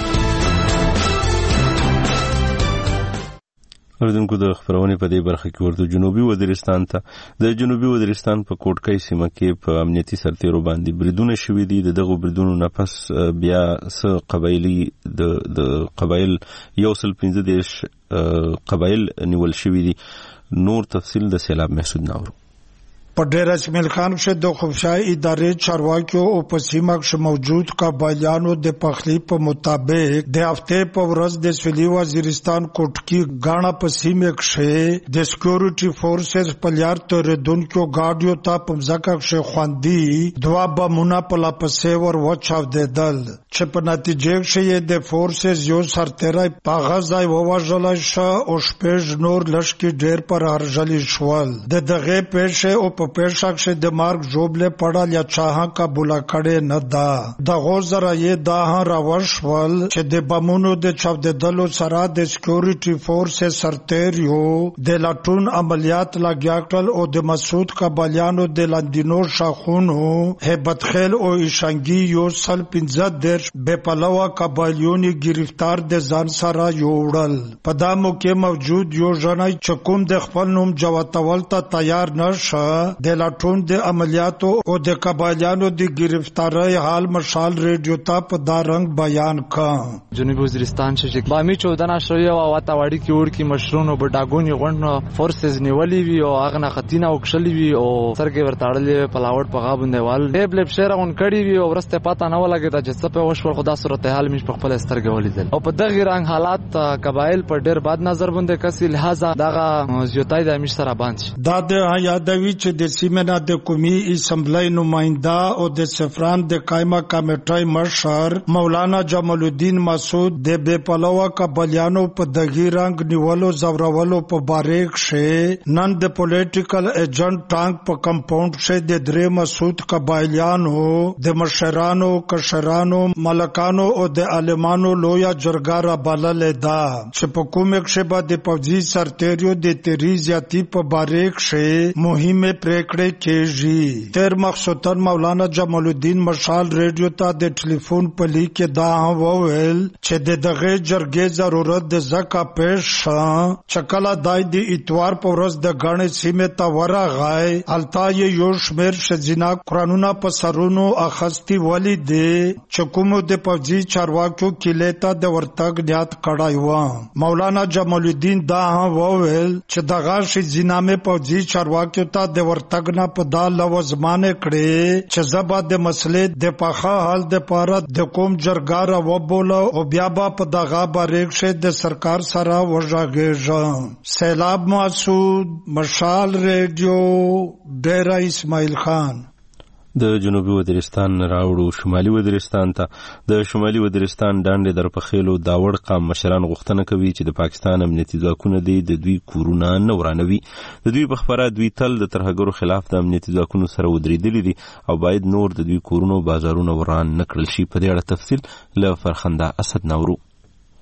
اوریدونکو د خبرونې په دې برخه کې ورته جنوبي وزیرستان ته د جنوبي وزیرستان په کوټکۍ سیمه کې په امنیتي سرتیرو باندې بریدونه شوي دي. د دغو بریدونو نه پس بیا څه قبایلي د د قبایل یو سل پنځه دېرش قبایل نیول شوي دي. نور تفصیل د سیلاب محسود ناورو. په ډېر اسمیل خان کې د خفشای ادارې چارواکیو او په سیمه کې موجود قبایلیانو د پخلی په مطابق د هفته په ورځ د سویلي وزیرستان کوټکی غاڼه په سیمه کې د سکیورټي فورسز په لار ترېدونکو ګاډیو ته په ځکه کې خواندي دوا بمونه په لاپسې ور وچاو دیدل چې په نتیجه کې د فورسز یو سرتیری په غزای ووژل شو او شپږ نور لشکې ډېر پر هرجلی شول. د دغه پېښې او په پیشک سے دمارک جوبلے پڑا یا چاہاں کا بولا کڑے نہ دا دا غوزر یہ دا ہاں راوشول چھ دے بمونو دے چاو دے دلو سرا دے سیکیورٹی فورس سرتیریو دے لٹون عملیات لگیاکل او دے مسعود کا بالیانو دے لندینو شاخونو ہے بدخیل او ایشنگی یو سل پنزد دیر بے پلوا کا بالیونی گرفتار دے زان سرا یوڑل پدامو کے موجود یو جنائی چکم دے خپل نوم جواتول تا تیار نشا د لاټون د عملیاتو او د قبایلیانو د گرفتاری حال مشال ریډیو ته په دا رنگ بیان کړ. جنوبي وزیرستان چې بامی چودنه شوی او واتا وړي کې ور کې مشرونو بډاګونی غونډه فورسز نیولې وی او هغه نه خطینه او کښلې وی او سرګي ورتاړلې پلاوټ په غابندې وال ډېب لب شهرون کړي وی او ورسته پاته نه ولګی دا چې څه په وشو خدا صورتحال مش په خپل سترګې ولیدل او په دغه رنگ حالات قبایل پر ډېر بد نظر باندې کسي لہذا دغه زیاتای د امیر سره باندې دا د یادوي چې د سیمه د قومي اسمبلی نماینده او د سفران د قائمه کمیټې مشر مولانا جمال الدین مسعود د بے پلوه قبایلیانو په دغه رنگ نیولو زورولو په باریک شه نن د پولیټیکل ایجنټ ټانک په کمپاوند شه د درې مسعود قبایلیانو د مشرانو کشرانو ملکانو او د عالمانو لویا جرګه بلل دا چې په کومه کې به د پوځي سرتیرو د تریزیاتی په باریک شه مهمه پریکړې کېږي. تیر مخصوصاً مولانا جمال الدین مشال ریډیو ته د ټلیفون په لیک کې دا وویل چې د دغه جرګې ضرورت د ځکه پېښ چې کله دای د اتوار په ورځ د غاڼې سیمې ته ورغی هلته یې یو شمېر ښځینه قانونه په سرونو اخیستي ولیدې چې کومو د پوځي چارواکیو کیلې ته د ورتګ نیت کړی و. مولانا جمال الدین دا وویل چې دغه ښځینه مې پوځي چارواکیو ته د ورتګ نه په دا لوزمانه کړي چې زبا د مسلې د پخا حل د پاره د کوم جرګار و بوله او بیا په دغه باریک شه د سرکار سره وژاګېږي. سیلاب مسعود، مشال ریډیو، ډیرا اسماعیل خان. د جنوبي وزیرستان راوړو شمالي وزیرستان ته د شمالي وزیرستان ډانډې در په خېلو داوړ قام مشران غوښتنه کوي چې د پاکستان امنیتي ځواکونه دي د دوی کورونه نه ورانوي. د دوی په خبره دوی تل د ترهګرو خلاف د امنیتي ځواکونو سره ودرېدلي دي او باید نور د دوی کورونو بازارونه وران نه کړل شي. په دې اړه تفصیل له فرخنده اسد نورو.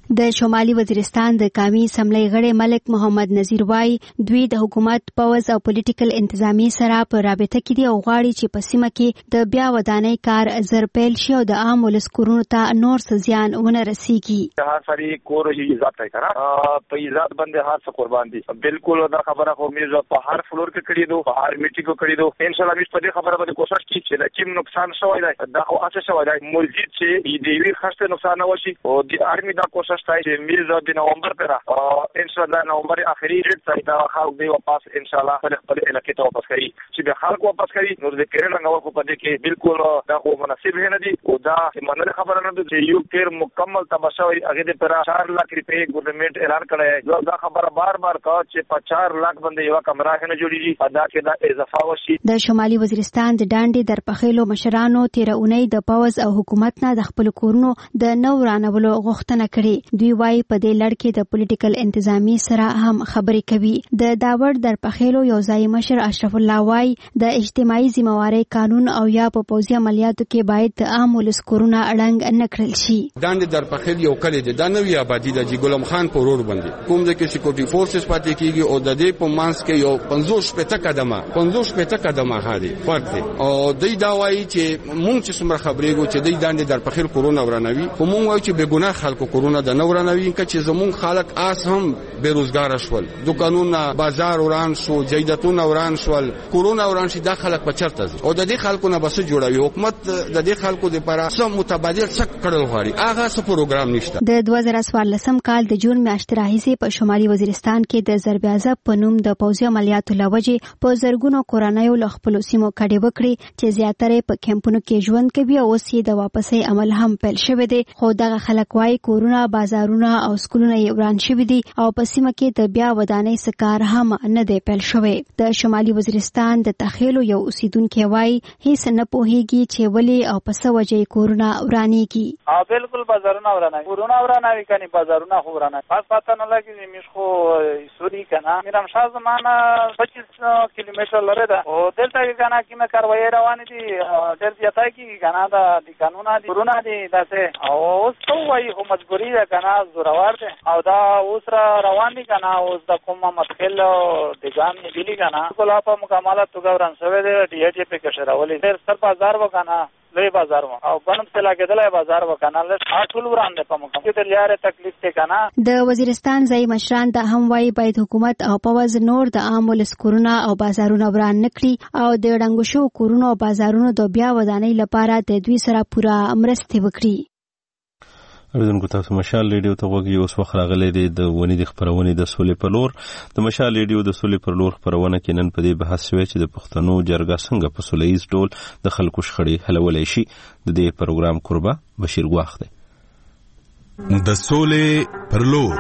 د شمالي وزیرستان د قومي اسمبلی غړي ملک محمد نذیر وايي دوی د حکومت پوز او پولیټیکل انتظامی سره په رابطه کې دي او غواړي چې په سیمه کې د بیا ودانۍ کار زر پیل شي او د عام ولس کورونو ته نور څه زیان ونه رسیږي. هر سړي کور یې عزت کوي کنه په عزت باندې هر څه قربان دي. بالکل دا خبره خو موږ په هر فلور کې کړی دو، په هر میټینګ کې کړی دو. ان شاء الله موږ په دې خبره باندې کوشش کوي چې د کوم نقصان شوی دی دا خو اساس شوی دی مزید چې دې وی خسته نقصان نه وشي او د ارمي دا کوشش کوي چې موږ د نومبر پر ان شاء الله نومبر اخري ډیټ ته دا خلک دی واپس ان شاء الله خپل خپل علاقې ته واپس کوي چې د خلکو واپس کوي نو د کېرل نو په دې کې بالکل دا خو مناسب نه دي او دا منل خبره نه ده چې یو کېر مکمل تباشوي هغه د پر چار لک روپے ګورنمنت اعلان کړی دا خبره بار بار کا چې په چار لک باندې یو کمره نه جوړیږي ادا کې دا اضافه وشي. د شمالي وزیرستان د ډانډي درپخېلو مشرانو تیر اونۍ د پوز او حکومت نه د خپل کورونو د نو رانولو غوښتنه کړې. دوی وايي په دې لړ کې د پولیټیکل انتظامی سره هم خبرې کوي. د داور درپخېلو یو ځای مشر اشرف الله وايي د اجتماعي ذمہواری قانون او یا په پوزي عملیاتو کې باید د عام ولس کورونه اړنګ نه کړل شي. ډانډي درپخېل یو کلی دی دا نوې آبادی د ګلم خان په رور باندې کوم د کې سکیورټي فورسز پاتې کیږي او د دې په مانس کې یو پنځوس پته قدمه پنځوس پته قدمه هادي فرق دی او دوی دا وایي چې مونږ چې څومره خبرې کو چې دوی ډانډي درپخېل کورونه ورانوي خو مونږ وایو چې بے ګناه خلکو کورونه د نه ورانوي چې زمونږ خلک آس هم بیروزګار شول دکانونه بازار وران شو جیدتونه وران شول کورونه وران شي دا خلک په چرته ځي او د دې خلکو نه بس جوړوي حکومت د دې خلکو لپاره سم متبادل څه کړل غواړي هغه څه پروګرام نشته. د دوه زره څوارلسم کال د جون میاشتې راهیسې په شمالي وزیرستان کې د ضرب عذاب په نوم د پوځي عملیاتو لوجې په زرګونو کورنیو له خپلو سیمو کډې وکړي چې زیاتره په کمپونو کې ژوند کوي او اوس یې د واپسۍ عمل هم پیل شوی دی خو دغه خلک وايي کورونه بازارونه او سکولونه یې وران شوي دي او په سیمه کې د بیا ودانۍ څه کار هم نه دی پیل شوی. د شمالي وزیرستان د تخیلو یو اوسیدونکی وايي هیڅ نه پوهیږي چې ولې او په څه وجه کورونه ورانېږي. ها بالکل بازارونه ورانوي کورونه ورانوي کني بازارونه خو ورانوي پس پته نه لګي میش خو سوري کنه میرم شاه زمانہ پچیس کیلومتر لره ده او دلته کې کنه کیمه کاروایی روان دي ډېر زیاته کې کنه دا د قانونا دي ورونه دي داسه او اوس څو وايي خو مجبوری ده کنه زوراور ده او دا اوس را روان دي کنه اوس د کومه متخل د ځان دی کنه کولا په مکمله توګه وران شوی دی ډي ټي په کې شراولې ډېر ستر بازار وکنه لوی بازار و او بنم سلا کېدلای بازار وکنه له ټول وران ده په مکمله کې د لارې تکلیف ته کنه. د وزیرستان ځای مشران د هم وايي باید حکومت او پوز نور د عام ولس کورونه او بازارونه وران نکړي او د ډنګو شو کورونو او بازارونو د بیا ودانۍ لپاره د دوی سره پوره مرسته وکړي. اوریدونکو تاسو مشال ریډیو ته غوږی اوس وخت راغلی دی د ونې د خبرونې د سولې په لور. د مشال ریډیو د سولې پر لور خبرونه کې نن په دې بحث شوی چې د پښتنو جرګه څنګه په سوله ییز ډول د خلکو شخړې حلولی شي. د دې پروګرام کوربه بشیر ګواخ دی. د سولې پر لور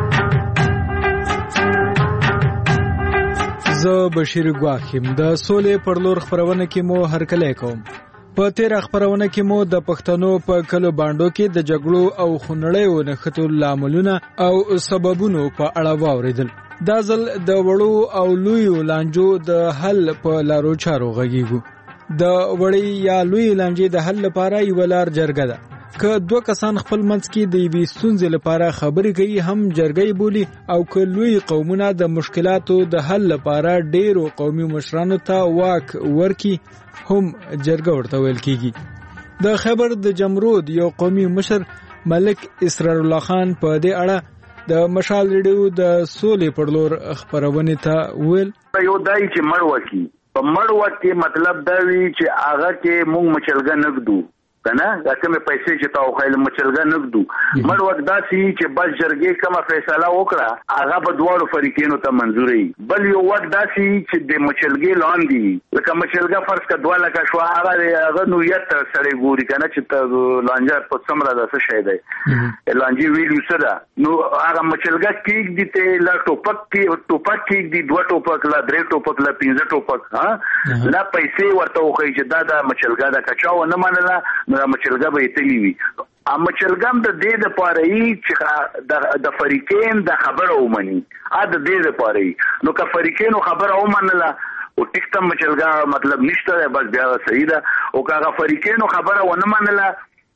زه بشیر ګواخ یم. د سولې پر لور خبرونه کې مو هرکلی کوم. په تیر خبرونه کې مو د پښتنو په کلو باندو کې د جګړو او خونړیو نښتو لاملونه او سببونو په اړه واوریدل. دا ځل د وړو او لویو لانجو د حل په لارو چارو غږیږو. د وړي یا لوی لانجې د حل لپاره یو لار جرګه ده. که دوه کسان خپل منځ کې د یوې ستونزې لپاره خبرې کوي هم جرګه بولي او که لوی قومونه د مشکلاتو د حل لپاره ډیرو قومي مشرانو ته واک ورکي هم جرګه ورته ویل کیږي. د خیبر د جمرود یو قومي مشر ملک اسرار الله خان په دې اړه د مشال ریډیو د سولې پر لور خبرونه ته ویل یو دای چې مړ وکی په مړ وکی مطلب دا وی چې هغه کې مونږ مچلګه نګدو کنه دا کومه پیسې چې تاو خایل مچلګه نګدو مړ وخت داسي چې بس جرګې کومه فیصله وکړه هغه په دوه فریقینو ته منځوري بل یو وخت داسي چې د مچلګې لاندې لکه مچلګه فرض کا دوه لکه شو هغه هغه نو یت سره ګوري کنه چې ته لانجه په څومره داسه شي دی لانجه ویلو سره نو هغه مچلګه کېږي دي ته لا ټوپک کې ټوپک کې دي دوه ټوپک لا درې ټوپک لا پنځه ټوپک ها لا پیسې ورته وخی چې دا د مچلګه د کچاو نه منله نو مچلګه به تلی وي ا مچلګم د دې د پاره چې د فریقین د خبره ومني ا د دې د پاره نو که فریقین خبره ومنله او ټیکټم مچلګه مطلب نشته بس بیا صحیح ده او که هغه فریقین خبره ونه منله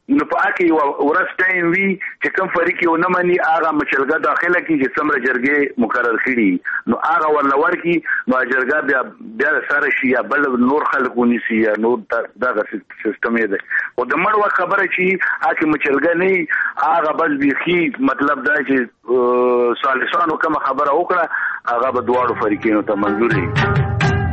نو په اکی ورس ټایم وی چې کوم فریق یو نه مني هغه مچلګه داخله کی چې سمره جرګې مقرر کړي نو هغه ورلور کی نو جرګه بیا بیا سره شي یا بل نور خلک ونیسي یا نور دغه سیستم دی او د مړ وخت خبره چې اکی مچلګه نه هغه بس بيخي مطلب دا چې سالسانو کوم خبره وکړه هغه به دواړو فریقینو ته منظور وي.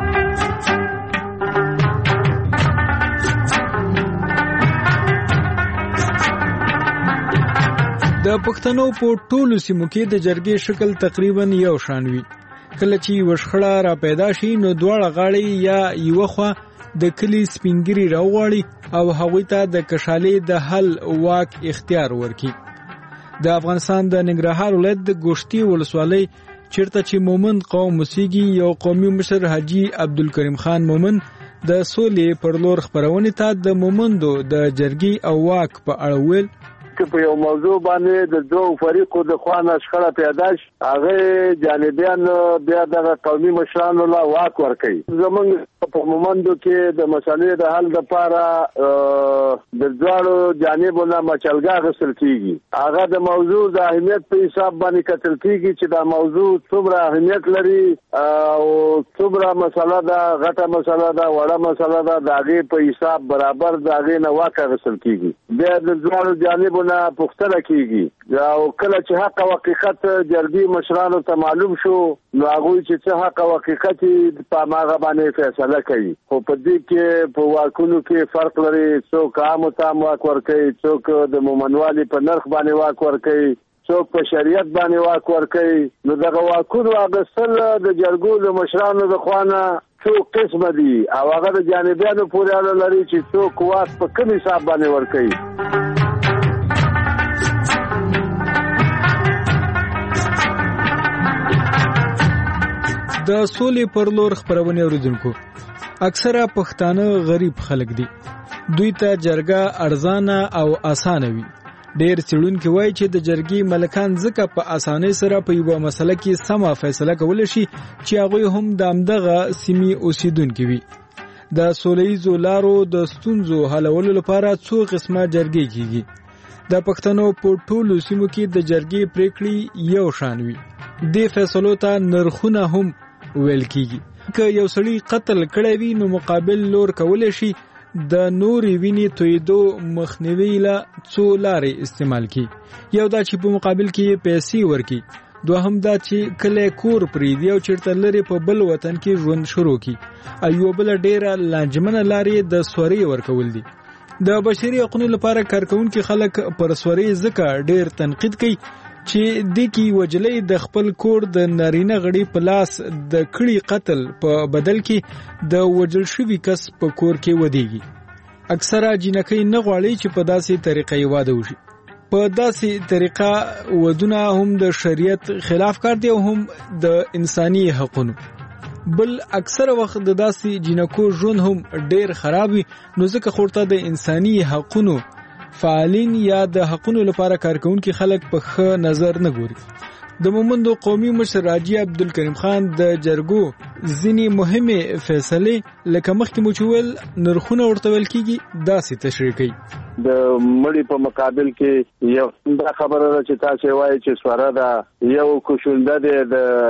د پښتنو په ټولو سیمو کې د جرګې شکل تقریبا یو شان وي. کله چې وشخړه را پیدا شي نو دواړه غاړې یا یو خوا د کلی سپینګری راوړي او هغوی ته د کشالې د حل واک اختیار ورکړي. د افغانستان د ننګرهار ولایت د ګوشتي ولسوالۍ چیرته چې مومند قوم موسیقي یو قومي مشر حاجی عبدالکریم خان مومند د سولې پر لور خبرونه ته د مومندو د جرګې او واک په اړه ویل چې په یو موضوع باندې د دوه فریقو د خوانه شخړه پیدا شي هغه جانبیان بیا د قومي مشرانو لا واک ورکړي. زمونږ په مومندو کې د مسالې د حل لپاره د ځوړو جانبونو مچلګا غسل کیږي. هغه د موضوع د اهمیت په حساب باندې کتل کیږي چې دا موضوع څومره اهمیت لري او څومره مسله ده غټه مسله ده وړه مسله ده د هغه په حساب برابر د هغه نه واک غسل کیږي. بیا د ځوړو جانبونو پختره کیږي او کله چې حق او حقیقت جرګې مشرانو ته معلوم شو نو هغه چې څه حق او حقیقت په ماغه باندې فیصله کوي. خو په دې کې په واکونو کې فرق لري، څوک عام تام واک ورکوي، څوک د مومنوالي په نرخ باندې واک ورکوي، څوک په شریعت باندې واک ورکوي. نو دغه واکونو اغوستل د جرګو د مشرانو د خوانه څو قسم دي او هغه د جانبیانو پورې اړه لري چې څوک واک په کوم حساب باندې ورکوي. د سولې پر لور خبرونه اوریدونکو اکثره پښتانه غریب خلک دي. دوی ته جرګه ارزانه او اسانه وي. ډېر څېړونکي وایي چې د جرګې ملکان ځکه په اسانۍ سره په یوه مسله کې سمه فیصله کولی شي چې هغوی هم د همدغه سیمې اوسیدونکي وي. د سولیزو لارو د ستونزو حلولو لپاره څو قسمه جرګې کیږي. د پښتنو په ټولو سیمو کې د جرګې پریکړې یو شان وي. د فیصلو ته نرخونه هم ویل کیږي. که یو سړی قتل کړی وي نو مقابل لور کولی شي د نورې وینې تویدو مخنیوي له څو لارې استعمال کړي. یو دا چې په مقابل کې پیسې ورکړي، دوهم دا چې کله کور پرېږدي او چېرته لرې په بل وطن کې ژوند شروع کړي. او یوه بله ډېره لانجمنه لارې د سورۍ ورکول دي. د بشري حقونو لپاره کارکوونکي خلک پر سورۍ ځکه ډېر تنقید کوي چې د کی وجلې د خپل کور د نارینه غړي په لاس د کړي قتل په بدل کې د وجل شوی کس په کور کې ودیږي. اکثره جنکۍ نه غواړي چې په داسې طریقې واده وشي. په داسې طریقه ودونه هم د شریعت خلاف کار دی او هم د انساني حقونو. بل اکثر وخت د داسې جنکو ژوند هم ډېر خراب وي. نو ځکه خورته د انساني حقونو فعالین یا د حقونو لپاره کارکونکي خلک په ښه نظر نه ګوري. د مومندو قومي مشر حاجی عبدالکریم خان د جرګو ځینې مهمې فیصلې لکه مخکې مو چې ویل نرخونه ورته ویل کېږي داسې تشریح کوي. د مړي په مقابل کې یو دا خبره ده چې تاسو وایي چې سواره ده، یو کوشنده ده،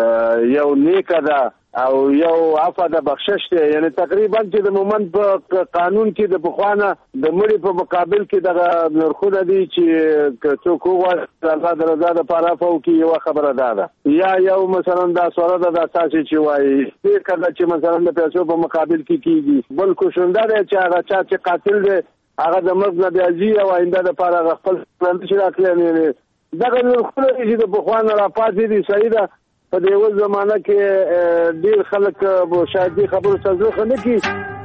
د یو نیکه ده او یو عفو د بخشش دی. یعنی تقریبا چې د مومند په قانون کې د بخوانه د مړي په مقابل کې دغه نرخونه دي چې څوک وغواړي الله د رضا لپاره عفو کوي. یو خبره ده ده یا یو مثلا دا سواره ده د تاسو چې وایي دې کله چې مثلا د پیسو په مقابل کې کیږي. بل کوشنده ده چې هغه چا چې قاتل دی هغه د مرګ نه بیاځي او آینده لپاره خپل پلان شي راکړي. دغه نرخونه چې د بخوانه را پاتې دي صحیح ده. په دې ول زمانہ کې ډیر خلک شاید دې خبرو څه نه کوي.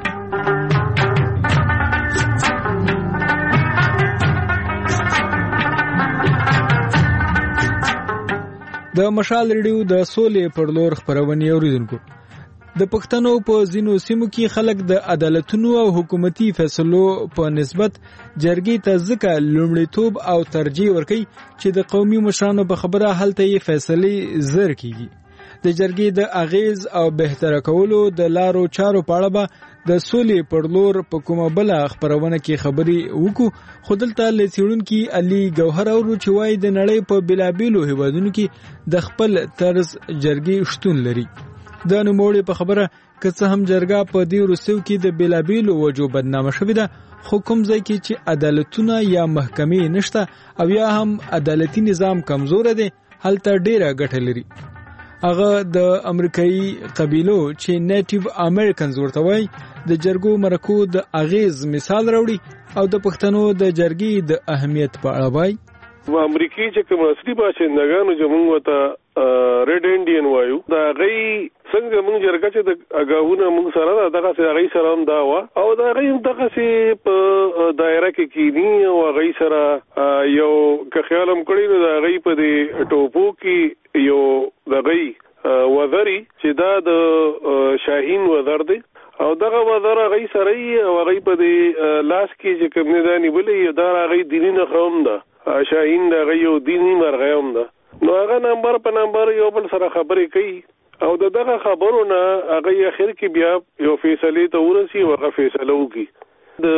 د مشال ریډیو د سولې پر لور خبرونه اوریدونکو د پښتنو په ځینو سیمو کې خلک د عدالتونو او حکومتي فیصلو په نسبت جرګې ته ځکه لومړیتوب او ترجیح ورکوي چې د قومي مشرانو په خبره هلته یې فیصلې زر کیږي. د جرګې د اغیز او بهتره کولو د لارو چارو په اړه به د سولې پر لور په کومه بل خبرونه کې خبري وکړو. خو دلته لڅیړونکو علي ګوهر اورو چې وايي د نړۍ په بلابلو هیوادونو کې د خپل طرز جرګې شتون لري. د نوموړي په خبره که څه هم جرګه په دې روسو کې د بلابلو وجو بدنامه شوې ده، خو کوم ځای کې چې عدالتونه یا محکمې نشته او یا هم عدالتي نظام کمزور دی، هلته ډیره ګټه لري. هغه د امریکایي قبیلو چې نیټیو امریکنز ورته وایي د جرګو مرکو د اغیز مثال راوړي او د پښتنو د جرګې د اهمیت په اړه وایي. و امریکای چې کوم اصلي باشندگانو چې موږ ته ریډ انډین وایو، دا غي څنګه موږ جرګه چې د اگاونه موږ سره دغه سره غي سره هم دا وا او دا غي دغه سي په دایره کې کینی او غي سره یو که خیال هم کړی نو دا غي په دې ټوپو کې یو دغه وذري چې دا د شاهین وذر دی او دغه وذر غي سره او غي په دې لاس کې چې کوم نه دانی بلې دا غي دیني نه خوم ده شاهین دا غي یو دیني مرغیوم ده. نو هغه نمبر په نمبر یو بل سره خبرې کوي او دغه خبرونه هغه اخر کې بیا یو فیصله ته ورسي او هغه فیصله وکي. د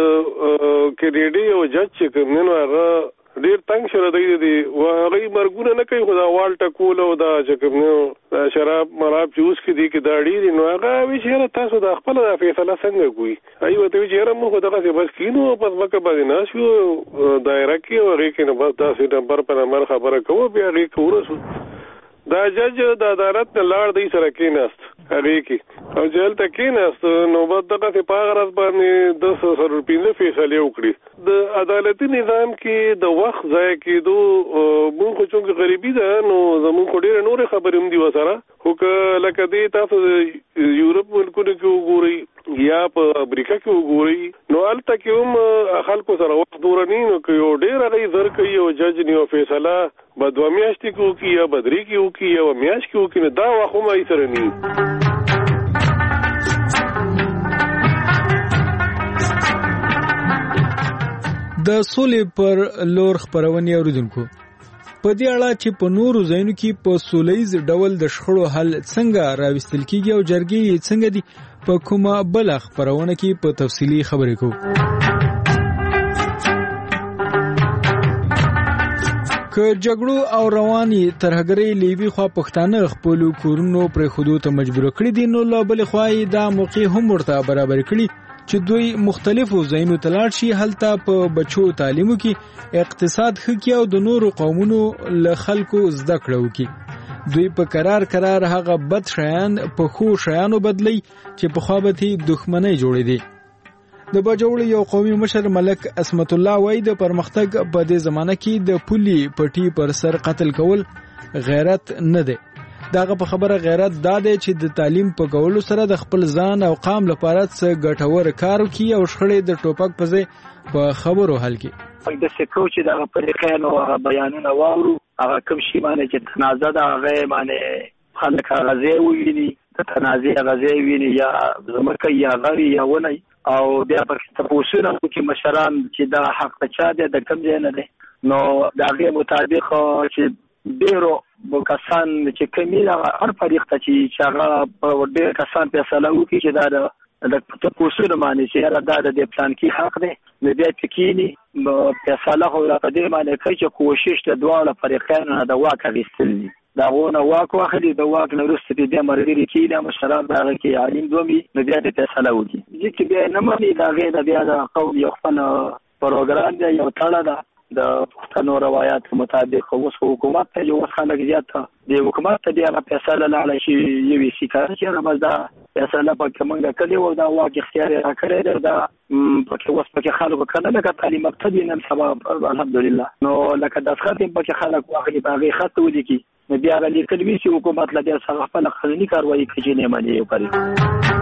کینیډي او جج چې کوم نه هغه ډیر تنگ شره دی دی او هغه مرګونه نه کوي، خدا والټه کول او دا چې کوم نه شراب مراب جوس کې دی کې دا ډیر نو هغه وی چې تاسو د خپل فیصله څنګه کوي. ایو ته چې موږ دغه څه بس کینو په وکه باندې ناشو دایره کې او هغه کې نه بس تاسو نمبر په نمبر خبره کوو بیا هغه کورسو. دا جج د عدالت نه لاړ دی سره کېناست هغه کې او جیل ته کېناست نو بعد دغه په پاغرز باندې د سر روپینه فیصله وکړي. د عدالتي نظام کې د وخت ضایع کېدو مونږ خو چې غریبي ده نو زمونږ خو ډېر نور خبرې هم دي وسره، خو که لکه دې تاسو یورپ ملکونو کې وګورئ یا په امریکا کې وګورئ نو هلته کې هم خلکو سره وخت دورني نو که یو ډېر هغه زر کوي او جج نیو فیصله به دوه میاشتې کې وکړي یا به درې کې وکړي یا به میاشت کې وکړي نو دا وخت هم هغې سره نه د سولې پر لور خبرونې اوریدونکو. په دې اړه چې په نورو ځایونو کې په سولهییز ډول د شخړو حل څنګه راوستل کیږي او جرګې څنګه دي، په کومه بل خبرونه کې په تفصیلی خبرې کوو. که جګړو او رواني ترهګرۍ لیوي خوا پښتانه خپل کورونو پر خودو ته مجبور کړی دي، نو لا بل خوای دا موقع هم ورته برابر کړی چې دوی مختلفو ځایونو ته لاړ شي، هلته په بچو تعلیمو کې اقتصاد ښه کړي او د نورو قومونو له خلکو زده کړه وکړي. دوی په قرار قرار هغه بد شیان په خو شیانو بدلی چې په خوا به دښمنۍ جوړې دي. د باجوړ یو قومي مشر ملک اسمت الله وایي د پرمختګ په دې زمانه کې د پولي پټي پر سر قتل کول غیرت نه دی. داغه په خبره غیرت دا دی چې د تعلیم په کولو سره د خپل ځان او قام لپاره څه ګټور کار وکړي او شخړې د ټوپک په ځای په خبرو حل کړي. د سکو چې د پریکانو هغه بیانونه واورو هغه کوم شی باندې چې تنازع ده هغه باندې خلک غزي ویني د تنازع غزي ویني یا زمکه یا غوي یا ونی او بیا په تاسو نه کې مشران چې دا حق چا دی د کوم ځای نه دی نو دا غي مطابق چې ډیرو کسان چې کمیله هر فریق ته چې هغه په ډیر کسان فیصله وکړي چې دا د تاسو نه معنی چې دا د پلان کې حق دی نو بیا تکینی فیصله خو په دې معنی کوي چې کوشش د دواړو فریقانو د واک غوښتل دي دا ونه واک واخلي د واک نه وروسته د مرګري کې د مشران دغه کې عالم دومي نو بیا د فیصله وکړي چې بیا نه معنی دا غیر بیا د قوم یو خپل پروګرام دی یو تړه ده د پښتنو روایت مطابق اوس حکومت ته یو خلک زیات دی حکومت ته دی هغه فیصله لاله شي یوې سیکار چې هغه دا فیصله په کومه کلی و دا واقع اختیار را کړی دا پکې اوس پکې خلک کنه لکه تعلیم مبتدی نن سبا الحمدلله نو لکه د خاطر پکې خلک واخلي باغې خط ودی نو بیا غلي کلمې چې حکومت له دې سره خپل قانوني کاروایی کوي نه مانی یو کوي.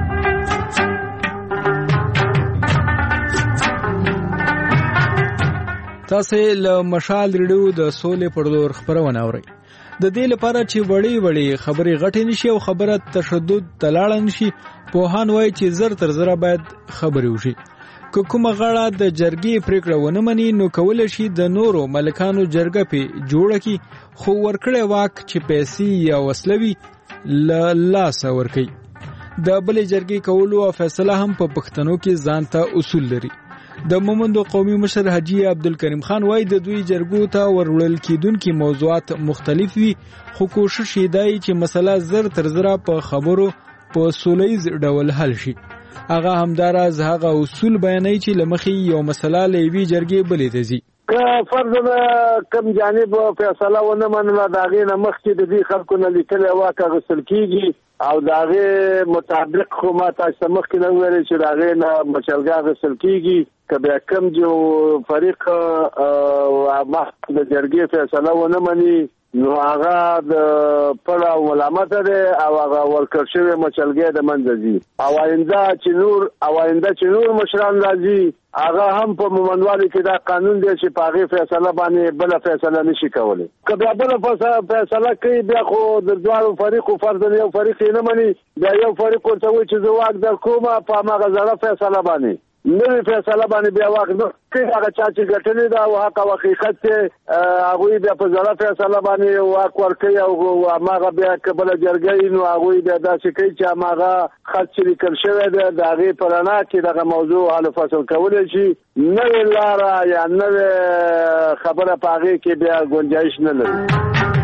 تاسو له مشال ریډیو د سولې پر لور خبرونه اورئ. د دې لپاره چې وړي وړي خبرې غټې نشي او خبره تشدد تلاړ نشي، پوهان وایي چې زر تر زر باید خبرې وشي. که کومه غاړه د جرګې پریکړه ونه مني نو کول شي د نورو ملکانو جرګه په جوړه کی، خو ورکړې واک چې پیسې یا وسلوي له لاسه ورکوي. د بلې جرګې کولو او فیصله هم په پښتنو کې ځانته اصول لري. د مومندو قومي مشر حاجی عبدالکریم خان وایي د دوی جرګو ته وروړل کېدونکي موضوعات مختلف وي، خو کوشش یې دی چې مسله زر تر زره په خبرو په سولیز ډول حل شي. هغه همداراز هغه اصول بیانوي چې له مخې یو مسله له یوې جرګې بلې ته ځي. که فرض کم جانب فیصله ونه منله د هغې نه مخکې د دې خلکو نه لیکلی واک اخیستل کېږي او د هغې مطابق خو ما تاسو ته مخکې نه وویلې چې د هغې نه مشرګاه اخیستل کېږي. که بیا کم جو فریق مخکې د جرګې فیصله ونه مني نو هغه د پړ او ملامته دی او هغه ورکړ شوی مچلګۍ د منځه ځي او آینده چې نور او آینده چې نور مشران راځي هغه هم په مومنوالي کې دا قانون دی چې په هغې فیصله باندې بله فیصله نشي کولی. که بیا بله فیصله کوي بیا خو د دواړو فریقو فرضاً یو فریق یې نه مني، بیا یو فریق ورته وایي چې زه واک در کوم په هماغه زړه فیصله باندې نوې فیصله باندې بیا واک نه کوي. هغه چا چې ګټلې ده او حق او حقیقت دی هغوی بیا په زړه فیصله باندې واک ورکوي او هماغه بیا که بله جرګه نو هغوی بیا داسې کوي چې هماغه خط چې لیکل شوی دی د هغې په رڼا کې دغه موضوع حل فصل کولی شي. نوې لاره یا نوې خبره په هغې کې بیا ګنجایش نه لري.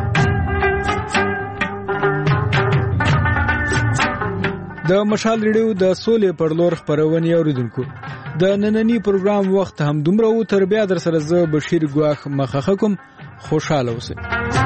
د مشال ریډیو د سولې پر لور خپرونې اوریدونکو، د نننی پروګرام وخت هم دومره و. تر بیا در سره زه بشیر ګواخ مخه کوم. خوشاله اوسئ.